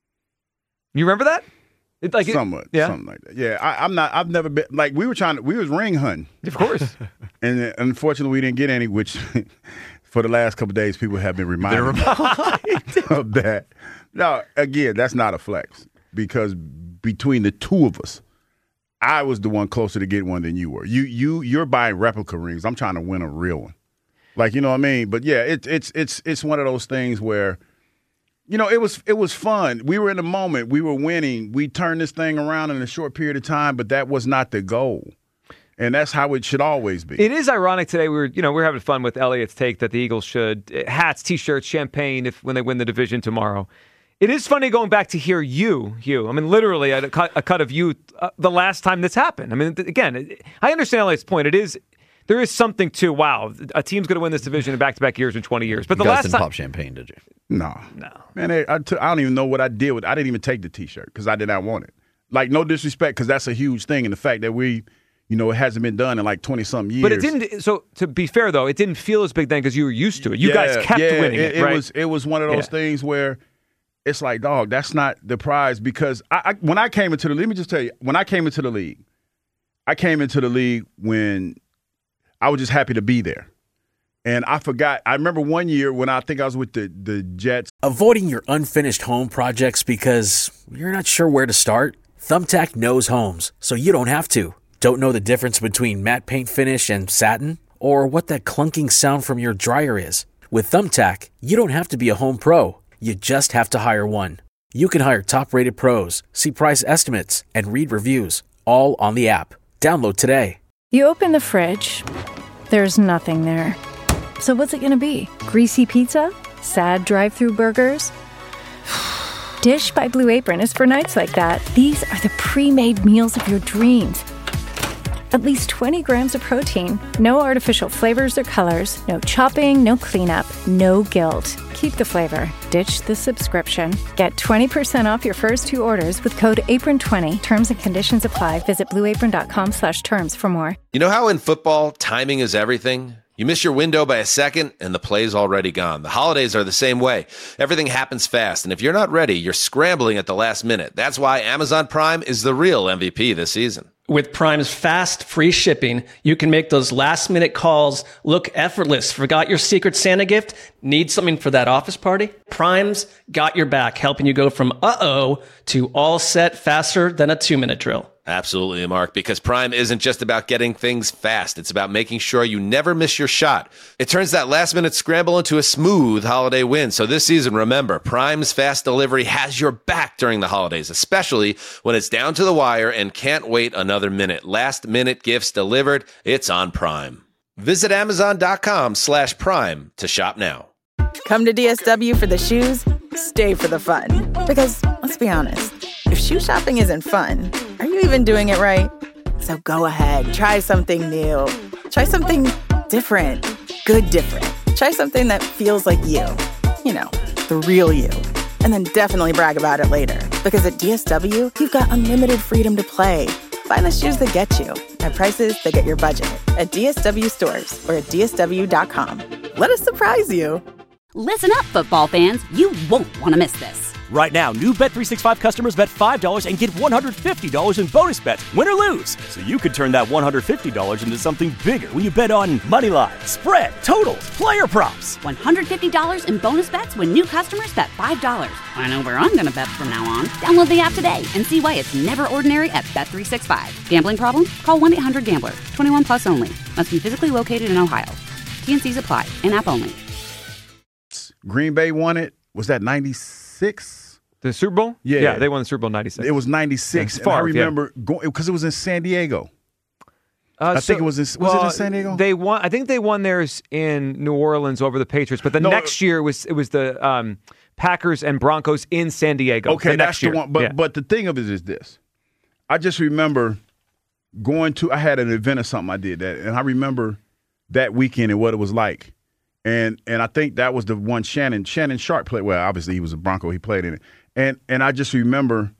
You remember that? It, like it-
Somewhat,
yeah.
something like that. Yeah, I, I'm not. I've never been like we were trying to. We was ring hunting,
Of course.
and uh, unfortunately we didn't get any. Which, for the last couple of days, people have been reminded of that. Now, again, that's not a flex because between the two of us, I was the one closer to getting one than you were. You, you, you're buying replica rings. I'm trying to win a real one. Like, you know what I mean? But yeah, it's it's it's it's one of those things where. You know, it was it was fun. We were in the moment. We were winning. We turned this thing around in a short period of time, but that was not the goal. And that's how it should always be.
It is ironic today. We were, you know, we are having fun with Elliot's take that the Eagles should uh, hats, T-shirts, champagne if when they win the division tomorrow. It is funny going back to hear you, Hugh. I mean, literally a cut, a cut of you uh, the last time this happened. I mean, th- again, it, I understand Elliot's point. It is there is something to wow, a team's going to win this division in back-to-back years in twenty years. But
You
the
guys
last
didn't
time,
pop champagne, did you?
No.
No.
Man, I, I, took, I don't even know what I did with I didn't even take the T-shirt because I did not want it. Like, no disrespect because that's a huge thing. And the fact that we, you know, it hasn't been done in like twenty-something years.
but it didn't. So to be fair though, it didn't feel as big then because you were used to it. You guys
Yeah,
kept
yeah,
winning it,
it,
right?
was, it was one of those
Yeah.
things where it's like, dog, that's not the prize because I, I when I came into the let me just tell you, when I came into the league, I came into the league when I was just happy to be there. And I forgot. I remember one year when I think I was with the, the Jets.
Avoiding your unfinished home projects because you're not sure where to start? Thumbtack knows homes, so you don't have to. Don't know the difference between matte paint finish and satin? Or what that clunking sound from your dryer is? With Thumbtack, you don't have to be a home pro. You just have to hire one. You can hire top-rated pros, see price estimates, and read reviews, all on the app. Download today.
You open the fridge. There's nothing there. So what's it going to be? Greasy pizza? Sad drive-thru burgers? Dish by Blue Apron is for nights like that. These are the pre-made meals of your dreams. At least twenty grams of protein, no artificial flavors or colors, no chopping, no cleanup, no guilt. Keep the flavor. Ditch the subscription. Get twenty percent off your first two orders with code apron twenty. Terms and conditions apply. Visit blueapron.com slash terms for more.
You know how in football, timing is everything? You miss your window by a second, and the play's already gone. The holidays are the same way. Everything happens fast, and if you're not ready, you're scrambling at the last minute. That's why Amazon Prime is the real M V P this season.
With Prime's fast, free shipping, you can make those last-minute calls look effortless. Forgot your Secret Santa gift? Need something for that office party? Prime's got your back, helping you go from uh-oh to all set faster than a two-minute drill.
Absolutely, Mark, because Prime isn't just about getting things fast. It's about making sure you never miss your shot. It turns that last-minute scramble into a smooth holiday win. So this season, remember, Prime's fast delivery has your back during the holidays, especially when it's down to the wire and can't wait another minute. Last-minute gifts delivered. It's on Prime. Visit amazon.com slash prime to shop now.
Come to D S W for the shoes, stay for the fun. Because, let's be honest, if shoe shopping isn't fun, are you even doing it right? So go ahead, try something new. Try something different. Good different. Try something that feels like you. You know, the real you. And then definitely brag about it later. Because at D S W, you've got unlimited freedom to play. Find the shoes that get you at prices that get your budget at D S W stores or at D S W dot com. Let us surprise you.
Listen up, football fans. You won't want to miss this.
Right now, new Bet three sixty-five customers bet five dollars and get one hundred fifty dollars in bonus bets, win or lose. So you could turn that one hundred fifty dollars into something bigger when you bet on money line, spread, totals, player props.
one hundred fifty dollars in bonus bets when new customers bet five dollars. I know where I'm going to bet from now on. Download the app today and see why it's never ordinary at Bet three sixty-five. Gambling problem? Call one eight hundred gambler. twenty-one plus only. Must be physically located in Ohio. T N Cs apply. In-app only.
Green Bay won it. Was that ninety-six?
The Super Bowl?
Yeah.
Yeah, they won the Super Bowl ninety-six.
It was ninety-six.
Yeah, far,
and I remember
yeah.
going because it was in San Diego.
Uh,
I
so,
think it was in, was
well,
it in San Diego?
They won. I think they won theirs in New Orleans over the Patriots. But the
No,
next year was it was the um, Packers and Broncos in San Diego.
Okay,
the
that's
next
the
year.
one. But
yeah.
but the thing of it is this: I just remember going to. I had an event or something I did that, and I remember that weekend and what it was like. And and I think that was the one Shannon Shannon Sharp played. Well, obviously he was a Bronco. He played in it. And and I just remember,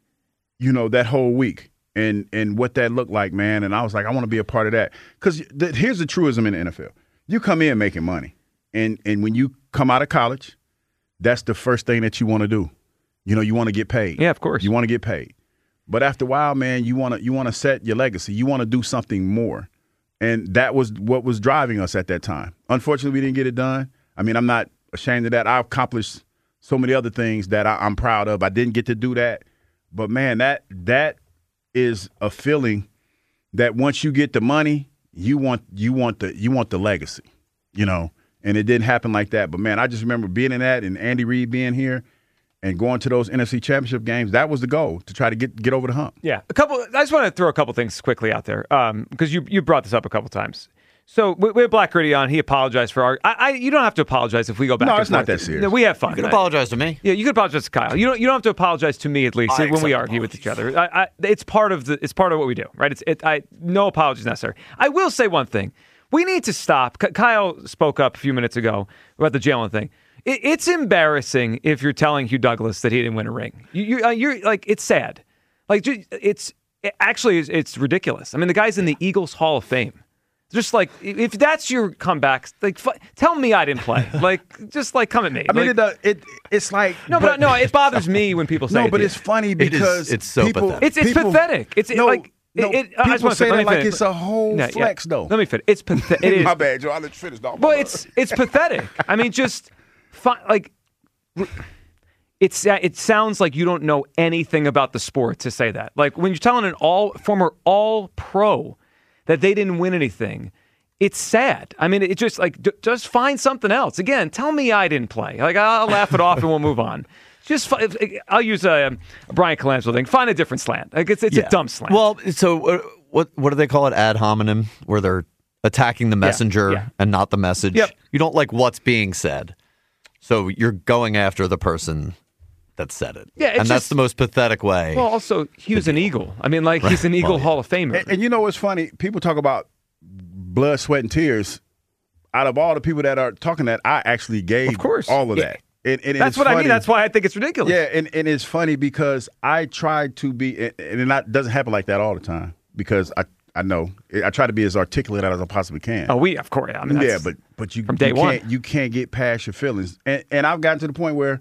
you know, that whole week and and what that looked like, man. And I was like, I want to be a part of that. Because here's the truism in the N F L. You come in making money. And and when you come out of college, that's the first thing that you want to do. You know, you want to get paid.
Yeah, of course.
You want to get paid. But after a while, man, you want to you want to set your legacy. You want to do something more. And that was what was driving us at that time. Unfortunately, we didn't get it done. I mean, I'm not ashamed of that. I accomplished so many other things that I, I'm proud of. I didn't get to do that. But, man, that that is a feeling that once you get the money, you want you want the you want the legacy, you know. And it didn't happen like that. But, man, I just remember being in that and Andy Reid being here and going to those N F C Championship games. That was the goal, to try to get get over the hump.
Yeah, a couple. I just want to throw a couple things quickly out there because um, you you brought this up a couple times. So we, we have Black Gritty on. He apologized for our. I, I you don't have to apologize if we go back.
No,
and
it's not
forth.
that serious.
No, we have fun.
You can apologize to me.
Yeah, you can apologize to Kyle. You don't. You don't have to apologize to me at least
I
when we
accept
argue with each other. I, I, it's part of the. It's part of what we do, right? It's. It. I. No apologies necessary. I will say one thing. We need to stop. Kyle spoke up a few minutes ago about the Jalen thing. It, it's embarrassing if you're telling Hugh Douglas that he didn't win a ring. You, you, uh, you're like, it's sad. Like, it's it actually it's, it's ridiculous. I mean, the guy's in the Eagles Hall of Fame. Just like, if that's your comeback, like, f- tell me I didn't play. Like, just like, come at me.
I mean,
like,
it, it it's like
no, but, but no, it bothers me when people say
no,
it
but
to
it's
you.
funny because
it is, it's so
people,
pathetic.
It's it's
people,
pathetic. It's
no,
like.
No,
it, it, I just
people
want to
say
let
that
me
like
finish.
it's a whole
No,
flex,
yeah.
though.
Let me finish. It's pathetic. It is.
My bad, Joe. I'll let you finish, dog.
Well, it's it's pathetic. I mean, just fi- like it's it sounds like you don't know anything about the sport to say that. Like when you're telling an all former all pro that they didn't win anything, it's sad. I mean, it's just like, d- just find something else. Again, tell me I didn't play. Like, I'll laugh it off and we'll move on. Just, fi- I'll use a, a Brian Colangelo thing. Find a different slant. Like, it's it's
Yeah.
a dumb slant.
Well, so uh, what what do they call it? Ad hominem, where they're attacking the messenger
yeah.
and not the message.
Yep.
You don't like what's being said, so you're going after the person that said it.
Yeah, it's
and that's
just-
the most pathetic way.
well, also, he was an Eagle. I mean, like, he's an Eagle
Well, yeah.
Hall of Famer.
And, and you know what's funny? People talk about blood, sweat, and tears. Out of all the people that are talking that, I actually gave
Of course.
all of
Yeah.
that. And, and
That's
it's
what I mean.
funny.
That's why I think it's ridiculous.
Yeah, and, and it's funny because I try to be, and it not, doesn't happen like that all the time because I, I know I try to be as articulate as I possibly can.
Oh, we, of course. I mean,
yeah,
that's
but but you,
from day
you
one.
can't you can't get past your feelings, and and I've gotten to the point where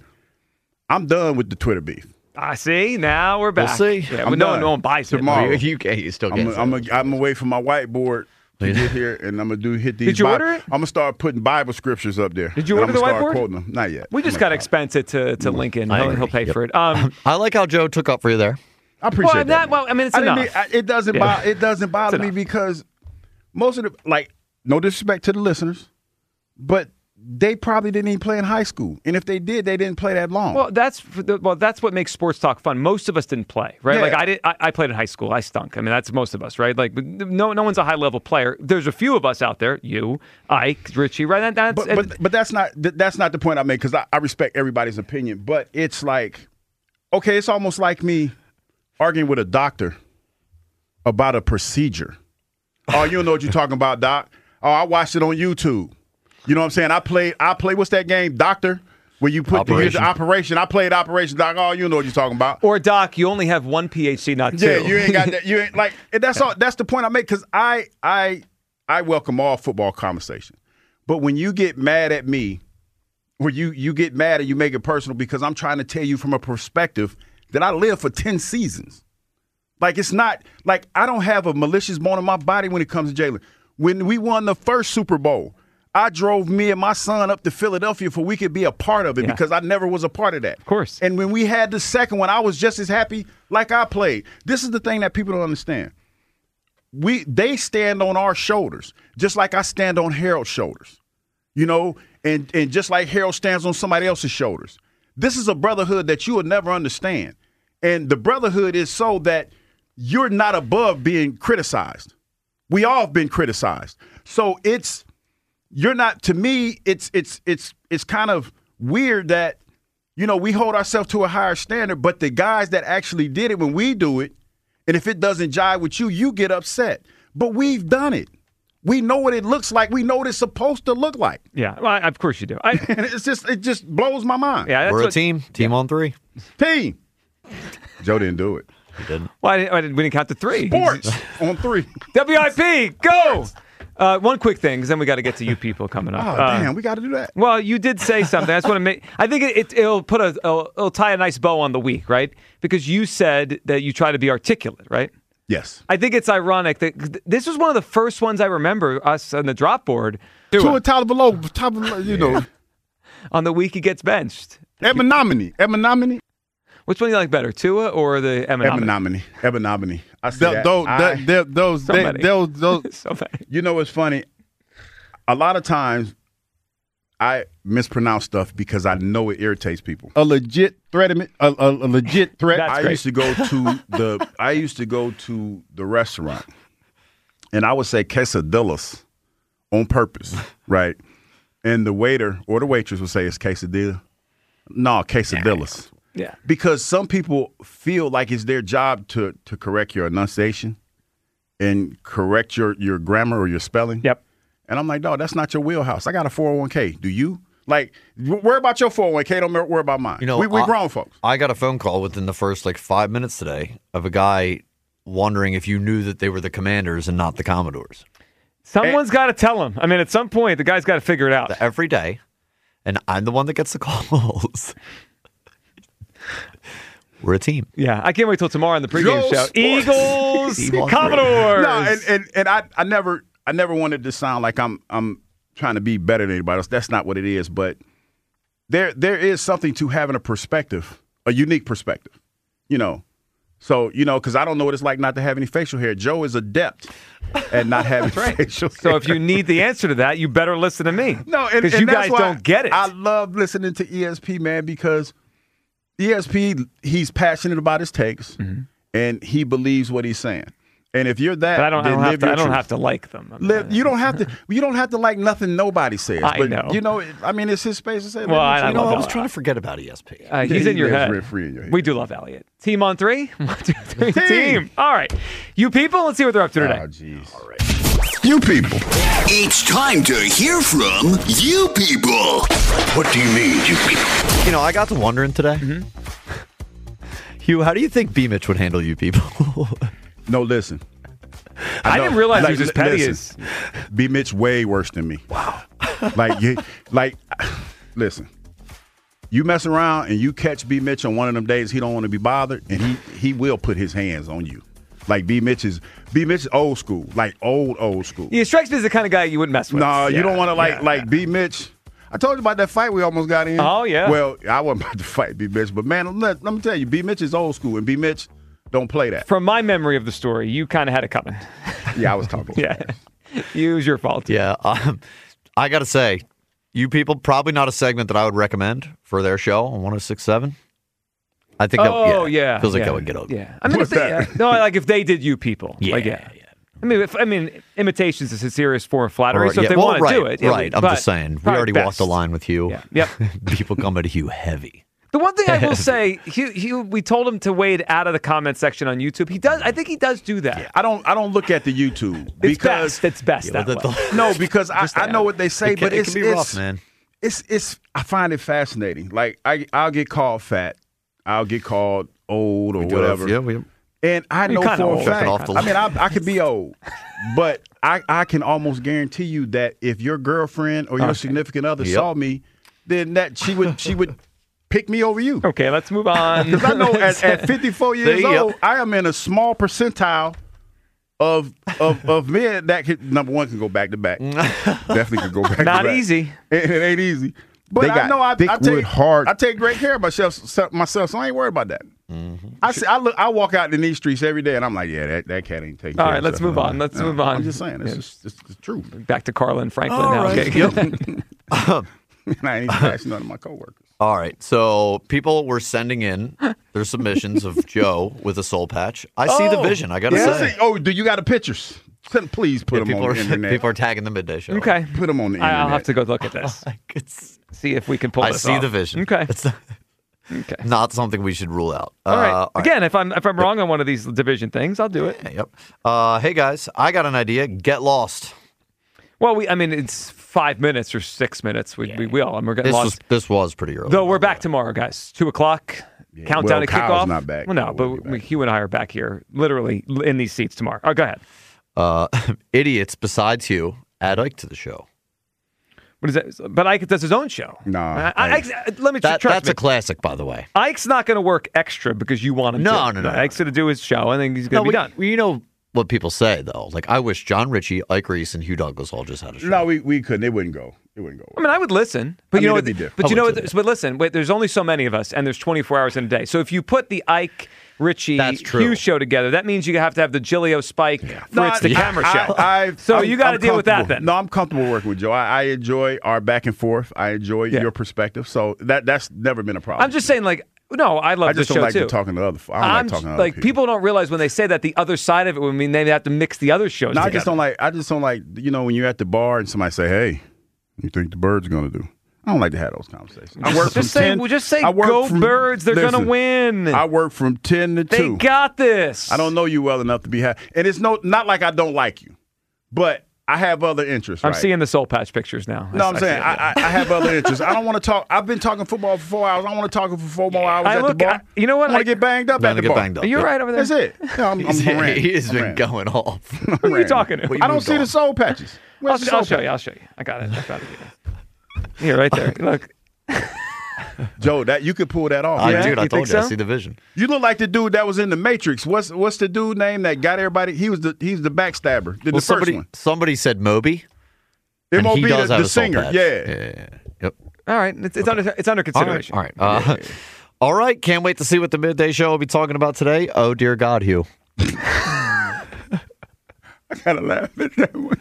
I'm done with the Twitter beef.
I see. Now we're back.
We'll see.
Yeah,
I'm
but no,
done.
no one buys it.
Tomorrow.
you, you, can't- you still
I'm
get
a, I'm a, I'm away from my whiteboard to get here, and I'm gonna do hit these.
Did you
Bi-
order it?
I'm gonna start putting Bible scriptures up there.
Did you
and
order
I'm
the
gonna start
whiteboard?
Quoting them. Not yet.
We just
I'm
got to
gonna-
expense it to, to Lincoln.
I
He'll,
agree.
he'll pay
Yep.
for it. Um,
I like how Joe took up for you there.
I appreciate
well,
that.
well, I mean, it's
I didn't
enough.
mean- I- it doesn't
Yeah.
bother. It doesn't bother
It's
me
enough.
because most of the like, no disrespect to the listeners, but they probably didn't even play in high school, and if they did, they didn't play that long.
Well, that's well, that's what makes sports talk fun. Most of us didn't play, right?
Yeah.
Like I did. I, I played in high school. I stunk. I mean, that's most of us, right? Like no, no one's a high level player. There's a few of us out there. You, Ike, Richie, right? That, that's
but, but but that's not th- that's not the point I make because I, I respect everybody's opinion. But it's like, okay, it's almost like me arguing with a doctor about a procedure. Oh, you don't know what you're talking about, doc. Oh, I watched it on YouTube. You know what I'm saying? I played. I played. What's that game, Doctor? Where you put the, here's the operation. I played Operation Doc. Oh, you know what you're talking about.
Or Doc, you only have one P H D, not two.
Yeah, you ain't got that. You ain't like. And that's all. That's the point I make because I I I welcome all football conversation, but when you get mad at me, or you you get mad and you make it personal because I'm trying to tell you from a perspective that I lived for ten seasons. Like it's not like I don't have a malicious bone in my body when it comes to Jalen. When we won the first Super Bowl, I drove me and my son up to Philadelphia for we could be a part of it
Yeah.
because I never was a part of that.
Of course.
And when we had the second one, I was just as happy like I played. This is the thing that people don't understand. We they stand on our shoulders, just like I stand on Harold's shoulders. You know, and, and just like Harold stands on somebody else's shoulders. This is a brotherhood that you will never understand. And the brotherhood is so that you're not above being criticized. We all have been criticized. So it's you're not to me, it's it's it's it's kind of weird that, you know, we hold ourselves to a higher standard, but the guys that actually did it when we do it, and if it doesn't jive with you, you get upset. But we've done it. We know what it looks like. We know what it's supposed to look like.
Yeah, well, I, of course you do. I,
And it's just it just blows my mind.
yeah, that's
We're a
what,
team. Team on three.
Team. Joe didn't do it.
He didn't.
Why didn't, why didn't we didn't count to three?
Sports on three.
W I P, go! Uh, one quick thing, because then we got to get to you people coming
Oh,
up. Uh,
damn, we got to do that.
Well, you did say something. I just want to make. I think it, it, it'll put a. It'll, it'll tie a nice bow on the week, right? Because you said that you try to be articulate, right?
Yes.
I think it's ironic that th- this was one of the first ones I remember us on the drop board
Two and Tyler below, top below, you know.
on the week he gets benched.
Emanominy. Emanominy.
Which one do you like better, Tua or the Emanominy?
Emanominy. Emanominy. I see
Th-
that.
those,
I-
th- th- those,
So
they-
many.
those, those.
So many.
You know what's funny? A lot of times I mispronounce stuff because I know it irritates people.
A legit threat. A, a, a legit threat.
That's
I
great.
used to go to the I used to go to the restaurant and I would say quesadillas on purpose, right? And the waiter or the waitress would say it's quesadilla. No, quesadillas.
Yeah.
Because some people feel like it's their job to to correct your enunciation and correct your, your grammar or your spelling.
Yep.
And I'm like, dog, that's not your wheelhouse. I got a four oh one k. Do you? Like, w- worry about your four oh one k. Don't worry about mine.
You know,
we we
I-
grown folks.
I got a phone call within the first like five minutes today of a guy wondering if you knew that they were the Commanders and not the Commodores.
Someone's got to tell him. I mean, at some point, the guy's got to figure it out.
Every day, and I'm the one that gets the calls. We're a team.
Yeah, I can't wait till tomorrow on the pregame
Go
show.
Sports.
Eagles,
Team on three.
Commodores.
No, and, and, and I, I never I never wanted to sound like I'm I'm trying to be better than anybody else. That's not what it is. But there there is something to having a perspective, a unique perspective. You know, So, you know, because I don't know what it's like not to have any facial hair. Joe is adept at not having
right.
facial hair.
So if you need the answer to that, you better listen to me.
No,
because you guys don't get it.
I love listening to E S P, man, because E S P, he's passionate about his takes, mm-hmm. and he believes what he's saying. And if you're that,
but I don't, I don't, have, to, I don't
truth.
have to like them. I mean,
live, you don't have to. You don't have to like nothing nobody says.
I
but,
know.
You know, I mean, it's his space to say.
Well, I,
you
I,
know, I was
that.
trying to forget about E S P.
Uh, he's
yeah,
in your head.
Free in your head.
We do love Elliot. Team on three. One, two, three.
Team.
Team. All right, you people. Let's see what they're up to today.
Oh, jeez. All right.
You people. It's time to hear from you people. What do you mean, you people?
You know, I got to wondering today.
Mm-hmm.
Hugh, how do you think B. Mitch would handle you people?
No, listen.
I, I didn't realize
like,
he was as petty
listen,
as.
B. Mitch way worse than me. Wow. like, you, like, listen. You mess around and you catch B. Mitch on one of them days he don't want to be bothered, and he he will put his hands on you. Like B. Mitch is B. Mitch is old school, like old old school.
He strikes me as the kind of guy you wouldn't mess with.
No,
yeah,
you don't want to like
yeah,
like
yeah.
B. Mitch. I told you about that fight we almost got in.
Oh yeah.
Well, I wasn't about to fight B. Mitch, but man, let, let me tell you, B. Mitch is old school, and B. Mitch don't play that.
From my memory of the story, you kind of had it coming.
Yeah, I was talking.
yeah, it was your fault.
Yeah, um, I got to say, you people probably not a segment that I would recommend for their show on one oh six point seven. I think.
Oh
that, yeah,
yeah,
feels like
yeah.
that would get ugly.
Yeah, I mean, if they, uh, no, like if they did you people,
Yeah,
like, yeah.
yeah.
I mean, if, I mean, imitations is a serious form of flattery.
Or,
so if
yeah,
they
well,
want
right,
to do it, yeah,
right? I'm
but
just saying, we
probably
already
best.
walked the line with you.
Yeah. Yep.
People come at you heavy.
The one thing I will say, he, he, we told him to wade out of the comment section on YouTube. He does. I think he does do that.
Yeah, I don't. I don't look at the YouTube
It's
because
best. It's best
Yeah,
that
well,
way.
no, because I,
Just
I know
that.
what they say,
It can,
but
it
it's
can be
it's,
rough, man.
It's it's. I find it fascinating. Like I, I'll get called fat. I'll get called old or
We do
whatever.
have- yeah, we.
And I
You're
know
kinda
for a
old.
fact.
Off the
I mean, I, I could be old, but I, I can almost guarantee you that if your girlfriend or your
Okay.
significant other
Yep.
saw me, then that she would she would pick me over you.
Okay, let's move on.
Because I know at, at fifty-four years
Yep.
old, I am in a small percentile of of, of men that could, number one, can go back to back. Definitely could go back to back.
Not easy.
It, it ain't easy. But
They
I
got
know I,
thick
I take
wood, hard.
I take great care of myself, myself, so I ain't worried about that.
Mm-hmm.
I see, I look, I walk out in these streets every day, and I'm like, yeah, that, that cat ain't taking.
All
care
right,
of
let's
himself.
move on. Let's
No,
move on.
I'm just saying, it's
Yeah.
just it's, it's true.
Back to Carlin Franklin
All
now.
right.
Okay.
Yep.
And I ain't bashing none of my coworkers.
All right. So people were sending in their submissions of Joe with a soul patch. I see the
Oh,
vision. I got to
yeah.
say.
Oh, do you got the pictures? Send- Please put
Yeah,
them
people,
on
are,
the internet.
people are tagging the midday show.
Okay.
Put them on the
I-
internet.
I'll have to go look at this.
I could s-
See if we can pull
I
this
see
off.
the vision.
Okay.
It's not,
Okay.
not something we should rule out.
All right.
Uh, all right.
Again, if I'm if I'm wrong on one of these division things, I'll do it.
Yeah, yep. Uh, hey guys, I got an idea. Get lost.
Well, we I mean it's five minutes or six minutes. We we will, and we're getting
This
lost.
was this was pretty early.
Though we're back tomorrow, guys. Two o'clock. Countdown
well,
to
Kyle's
kickoff.
not back.
Well, no,
No,
but
we'll be
we,
back.
Hugh and I are back here, literally in these seats tomorrow. Oh, go ahead.
Uh, idiots besides you add Ike to the show.
What is that? But Ike does his own show.
No,
I, I, Ike- let me
That,
trust
that's
me.
a classic, by the way.
Ike's not going to work extra because you want him
No,
to.
no, no, no.
Ike's going to do his show, and then he's going to
No,
be
we-
done.
we- you know what people say though. Like I wish John Ritchie, Ike Reese, and Hugh Douglas all just had a show.
No, we, we couldn't. It wouldn't go. It wouldn't go.
I mean, I would listen, but
I
you
mean,
know,
it'd
what,
be different.
but you
I
know,
would
what,
too.
but listen, wait, there's only so many of us, and there's twenty-four hours in a day. So if you put the Ike, Richie,
That's true.
Hughes show together, that means you have to have the Gilio Spike Fritz
No, I-
the camera
I-
show.
I- I've-
so
I'm-
you got to
I'm
deal with that
comfortable.
then.
No, I'm comfortable working with Joe. I, I enjoy our back and forth. I enjoy
Yeah.
your perspective. So that that's never been a problem.
I'm just saying, like, no, I love
I just
this
don't
show
like
too.
to talking to other. I don't
I'm
like talking to other
like
people.
people don't realize when they say that the other side of it would mean they have to mix the other shows
No, I
together.
just don't like. I just don't like. You know, when you're at the bar and somebody say, "Hey, you think the Birds gonna do?" I don't like to have those conversations. I work
Just
from
say-
ten.
well, just say,
I work
"Go
from-
Birds, they're gonna
listen,
win."
I work from ten to
They
two.
got this.
I don't know you well enough to be happy, and it's no not like I don't like you, but I have other interests.
I'm
right?
seeing the soul patch pictures now.
No,
I-
I'm
I
saying
see it,
I,
yeah.
I, I have other interests. I don't want to talk. I've been talking football for four hours. I want to talk for four more hours
I
at
look-
the bar.
I- you know what?
I want
I-
to get banged up
Bound
at
to
the
get
bar.
banged up.
Are you
Yep.
all right over there?
That's it. Yeah, I'm, I'm
He's-
Moran.
he has
I'm
been
Moran.
going off.
Who are you talking to?
I don't see the soul patches.
I'll,
Where's the
I'll
soul
show you.
patch?
I'll show you. I got it. I found it here. Here, right there. Look.
Joe, that you could pull that off.
I,
Yeah,
dude, I
you
told
think
you, I
so?
see the vision.
You look like the dude that was in the Matrix. What's what's the dude name that got everybody? He was the he's the backstabber. The,
Well,
the
somebody
first one.
somebody said Moby.
M
and
O
he
B,
does
the,
have
the
a soul
singer.
patch.
Yeah.
yeah, yeah, yeah. Yep.
All right. It's, it's under it's under
All right.
consideration.
All right. Uh, All right. Can't wait to see what the midday show will be talking about today. Oh, dear God, Hugh.
I gotta laugh at that one.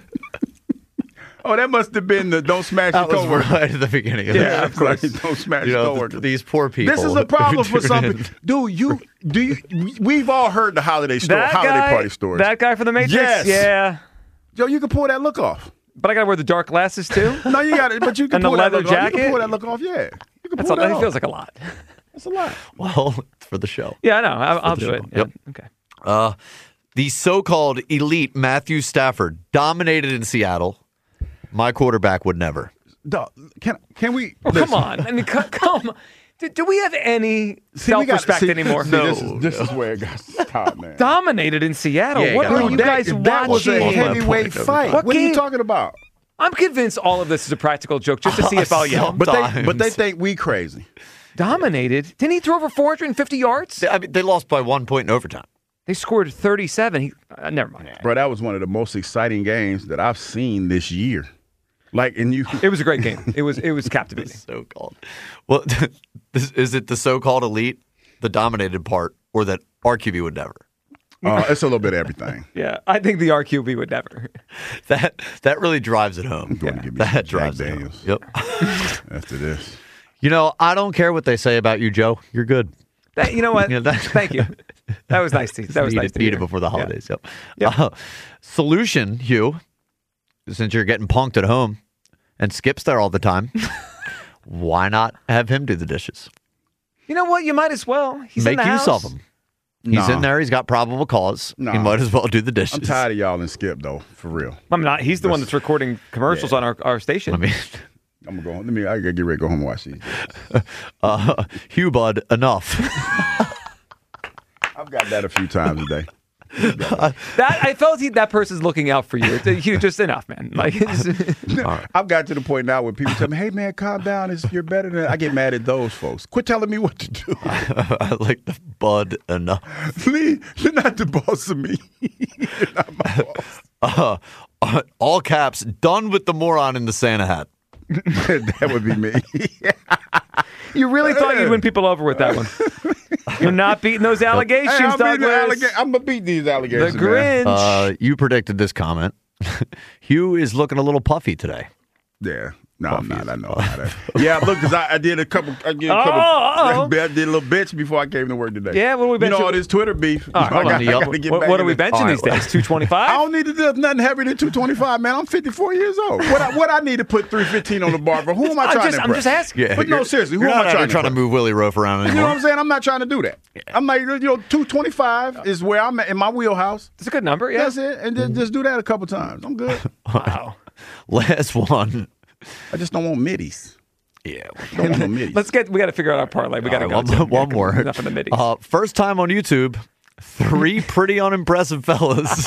Oh, that must have been the don't smash
That
your
was
coworker.
right at the beginning of
Yeah,
the
of course. Don't smash
You
your
know,
coworker.
th- these poor people.
This is a problem for some
Dude.
people. Dude, you do you we've all heard the holiday story,
That
holiday
guy,
party stories.
That guy from the Matrix?
Yes.
Yeah.
Yo, you can pull that look off.
But I got to wear the dark glasses too?
No, you got it, but you can
And the
pull
leather
that look off. You
jacket?
can pull that look off, yeah. You can
That's
pull
a,
that
that
off.
feels like a lot.
That's a lot.
Well, it's for the show.
Yeah, I know. I, I'll
the
do
show.
it. Yeah.
Yep.
Okay.
Uh, the so-called elite Matthew Stafford dominated in Seattle. My quarterback would never.
Dog, can can we?
Oh,
listen.
come on. I mean, c- come on. Do, do we have any
See, we got-
self-respect
see,
anymore?
see, this is this is where it got stopped, man.
Dominated in Seattle.
Yeah,
what
got
are
dominated.
you
that,
guys watching?
that was a
watching?
heavyweight fight.
What
What, are
game-
you talking about?
I'm convinced all of this is a practical joke just to see if I'll yell.
But they
Sometimes.
but they think we crazy.
Dominated? Didn't he throw over four hundred fifty yards?
I mean, they lost by one point in overtime.
They scored thirty-seven. He, uh, never mind.
Bro, that was one of the most exciting games that I've seen this year. Like, and you,
It was a great game. It was it was captivating.
So-called. Well, this, is it the so-called elite, the dominated part, or that R Q B would never?
uh, it's a little bit of everything.
Yeah, I think the R Q B would never.
That that really drives it home.
I'm going to give me
That
some Jack
drives it home.
Daniels
Yep.
after this.
You know, I don't care what they say about you, Joe. You're good.
That, you know what?
You know, that-
Thank you. That was nice to. That was
Eat
nice
it,
to
eat
hear.
it before the
Yeah.
holidays. Yep.
Yep.
Uh, solution, Hugh, since you're getting punked at home and Skip's there all the time, why not have him do the dishes?
You know what? You might as well. He's
Make
in the
use
house.
of him. He's
Nah.
in there. He's got probable cause.
Nah.
He might as well do the dishes.
I'm tired of y'all and Skip though, for real.
I'm not. He's the one that's recording commercials
Yeah.
on our, our station.
I mean,
I'm gonna go home. Let me. I gotta get ready to go home and watch these.
uh, Hugh, bud, enough.
I've got that a few times a day.
that I felt he, that person's looking out for you. You just enough, man. Like, it's,
I've got to the point now where people tell me, "Hey, man, calm down. It's, you're better than." I get mad at those folks. Quit telling me what to do.
I like the bud enough.
Lee, you're not the boss of me. You're not my boss.
Uh, uh, all caps. Done with the moron in the Santa hat.
That would be me.
you really thought you'd win people over with that one. You're not beating those allegations,
Hey, I'm, beating the
Douglas.
allega- I'm gonna beat these allegations.
The
man.
Grinch.
Uh, you predicted this comment. Hugh is looking a little puffy today.
Yeah. No, I'm not. I know about that. Yeah, look, because I, I did a couple. I did a couple.
Oh, uh-oh.
I did a little bitch before I came to work today.
Yeah, what are we
You know
benching?
all this Twitter beef.
All right,
I
hold
got,
on.
I gotta get
What,
back
what are
in
we
it.
benching
All
these
right.
days? two
I
twenty-five?
don't need to do nothing heavier than two twenty-five, man. I'm fifty-four years old. What I, what I need to put three fifteen on the bar for? Who am I
I'm
trying
just,
to
I'm
impress?
just asking.
Yeah,
But no,
you're-
seriously, who
you're
am
not
I
out
trying
here
to
trying to
impress?
move Willie Rofe around
You know
anymore?
what I'm saying? I'm not trying to do that. I'm like, you know, two twenty-five is where I'm at in my wheelhouse.
It's a good number, yeah.
That's it. And just, just do that a couple times. I'm good.
Wow.
Last one.
I just don't want middies.
Yeah.
Don't want no middies.
Let's get. We got to figure out our parlay. We got to
All
go.
right,
to-
one, one more.
Enough of the middies.
Uh, first time on YouTube. Three pretty unimpressive fellas.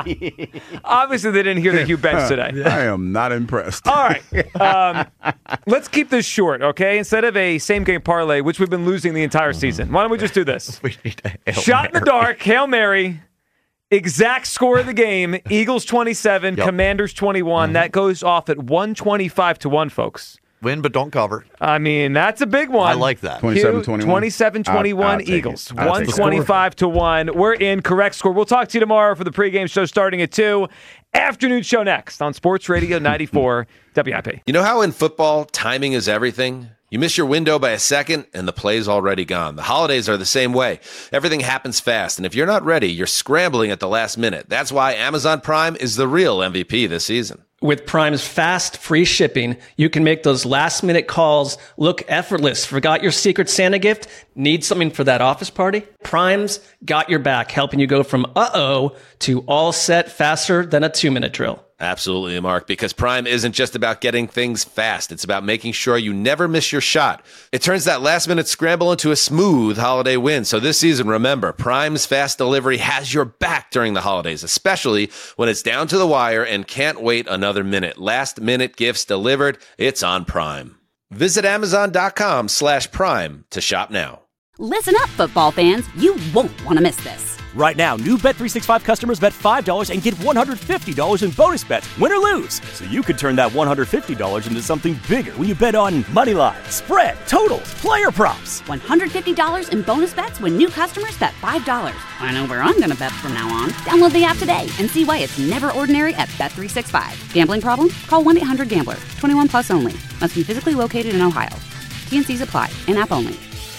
Obviously, they didn't hear the Hugh bench today.
I am not impressed.
All right. Um, let's keep this short, okay? Instead of a same game parlay, which we've been losing the entire season, why don't we just do this?
We need a Hail
Shot in the
Mary.
dark, Hail Mary. Exact score of the game: Eagles twenty-seven,
Yep.
Commanders twenty-one. That goes off at one twenty-five to one, folks.
Win, but don't cover.
I mean, that's a big one.
I like that.
twenty-seven twenty-one.
twenty-seven twenty-one
I'll- I'll take
Eagles.
it. I'll take it.
one twenty-five to one. We're in. Correct score. We'll talk to you tomorrow for the pregame show starting at two. Afternoon show next on Sports Radio ninety-four W I P.
You know how in football, timing is everything? You miss your window by a second, and the play's already gone. The holidays are the same way. Everything happens fast, and if you're not ready, you're scrambling at the last minute. That's why Amazon Prime is the real M V P this season.
With Prime's fast, free shipping, you can make those last-minute calls look effortless. Forgot your Secret Santa gift? Need something for that office party? Prime's got your back, helping you go from uh-oh to all set faster than a two-minute drill.
Absolutely, Mark, because Prime isn't just about getting things fast. It's about making sure you never miss your shot. It turns that last-minute scramble into a smooth holiday win. So this season, remember, Prime's fast delivery has your back during the holidays, especially when it's down to the wire and can't wait another minute. Last-minute gifts delivered. It's on Prime. Visit Amazon.com slash Prime to shop now.
Listen up, football fans. You won't want to miss this.
Right now, new Bet three sixty-five customers bet five dollars and get one hundred fifty dollars in bonus bets, win or lose. So you could turn that one hundred fifty dollars into something bigger when you bet on money line, spread, totals, player props.
one hundred fifty dollars in bonus bets when new customers bet five dollars. I know where I'm going to bet from now on. Download the app today and see why it's never ordinary at Bet three sixty-five. Gambling problem? Call one eight hundred gambler. twenty-one plus only. Must be physically located in Ohio. T and C's apply. In-app only.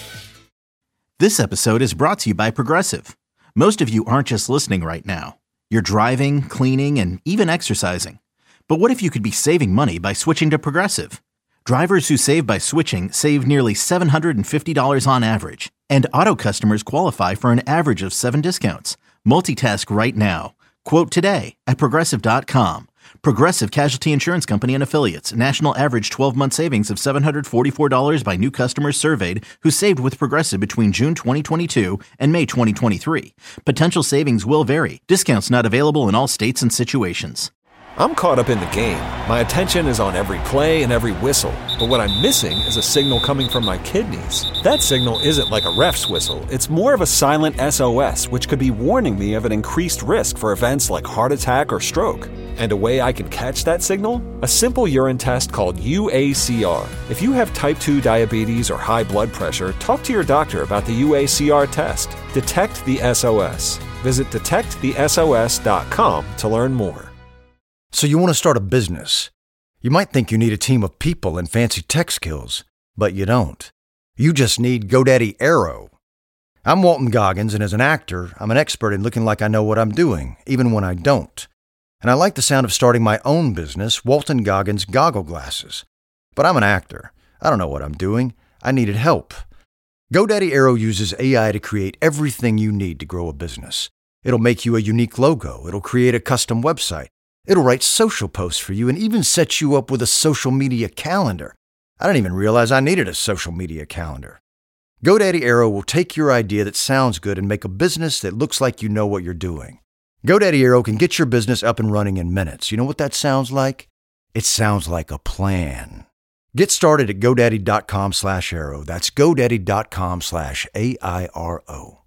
This episode is brought to you by Progressive. Most of you aren't just listening right now. You're driving, cleaning, and even exercising. But what if you could be saving money by switching to Progressive? Drivers who save by switching save nearly seven hundred fifty dollars on average. And auto customers qualify for an average of seven discounts. Multitask right now. Quote today at Progressive dot com. Progressive Casualty Insurance Company and Affiliates. National average twelve-month savings of seven hundred forty-four dollars by new customers surveyed who saved with Progressive between June twenty twenty-two and May twenty twenty-three. Potential savings will vary. Discounts not available in all states and situations.
I'm caught up in the game. My attention is on every play and every whistle. But what I'm missing is a signal coming from my kidneys. That signal isn't like a ref's whistle. It's more of a silent S O S, which could be warning me of an increased risk for events like heart attack or stroke. And a way I can catch that signal? A simple urine test called U A C R. If you have type two diabetes or high blood pressure, talk to your doctor about the U A C R test. Detect the S O S. Visit detect the S O S dot com to learn more.
So you want to start a business. You might think you need a team of people and fancy tech skills, but you don't. You just need GoDaddy Aero. I'm Walton Goggins, and as an actor, I'm an expert in looking like I know what I'm doing, even when I don't. And I like the sound of starting my own business, Walton Goggins Goggle Glasses. But I'm an actor. I don't know what I'm doing. I needed help. GoDaddy Aero uses A I to create everything you need to grow a business. It'll make you a unique logo. It'll create a custom website. It'll write social posts for you and even set you up with a social media calendar. I didn't even realize I needed a social media calendar. GoDaddy Aero will take your idea that sounds good and make a business that looks like you know what you're doing. GoDaddy Aero can get your business up and running in minutes. You know what that sounds like? It sounds like a plan. Get started at GoDaddy dot com slash Aero. That's GoDaddy dot com slash A I R O.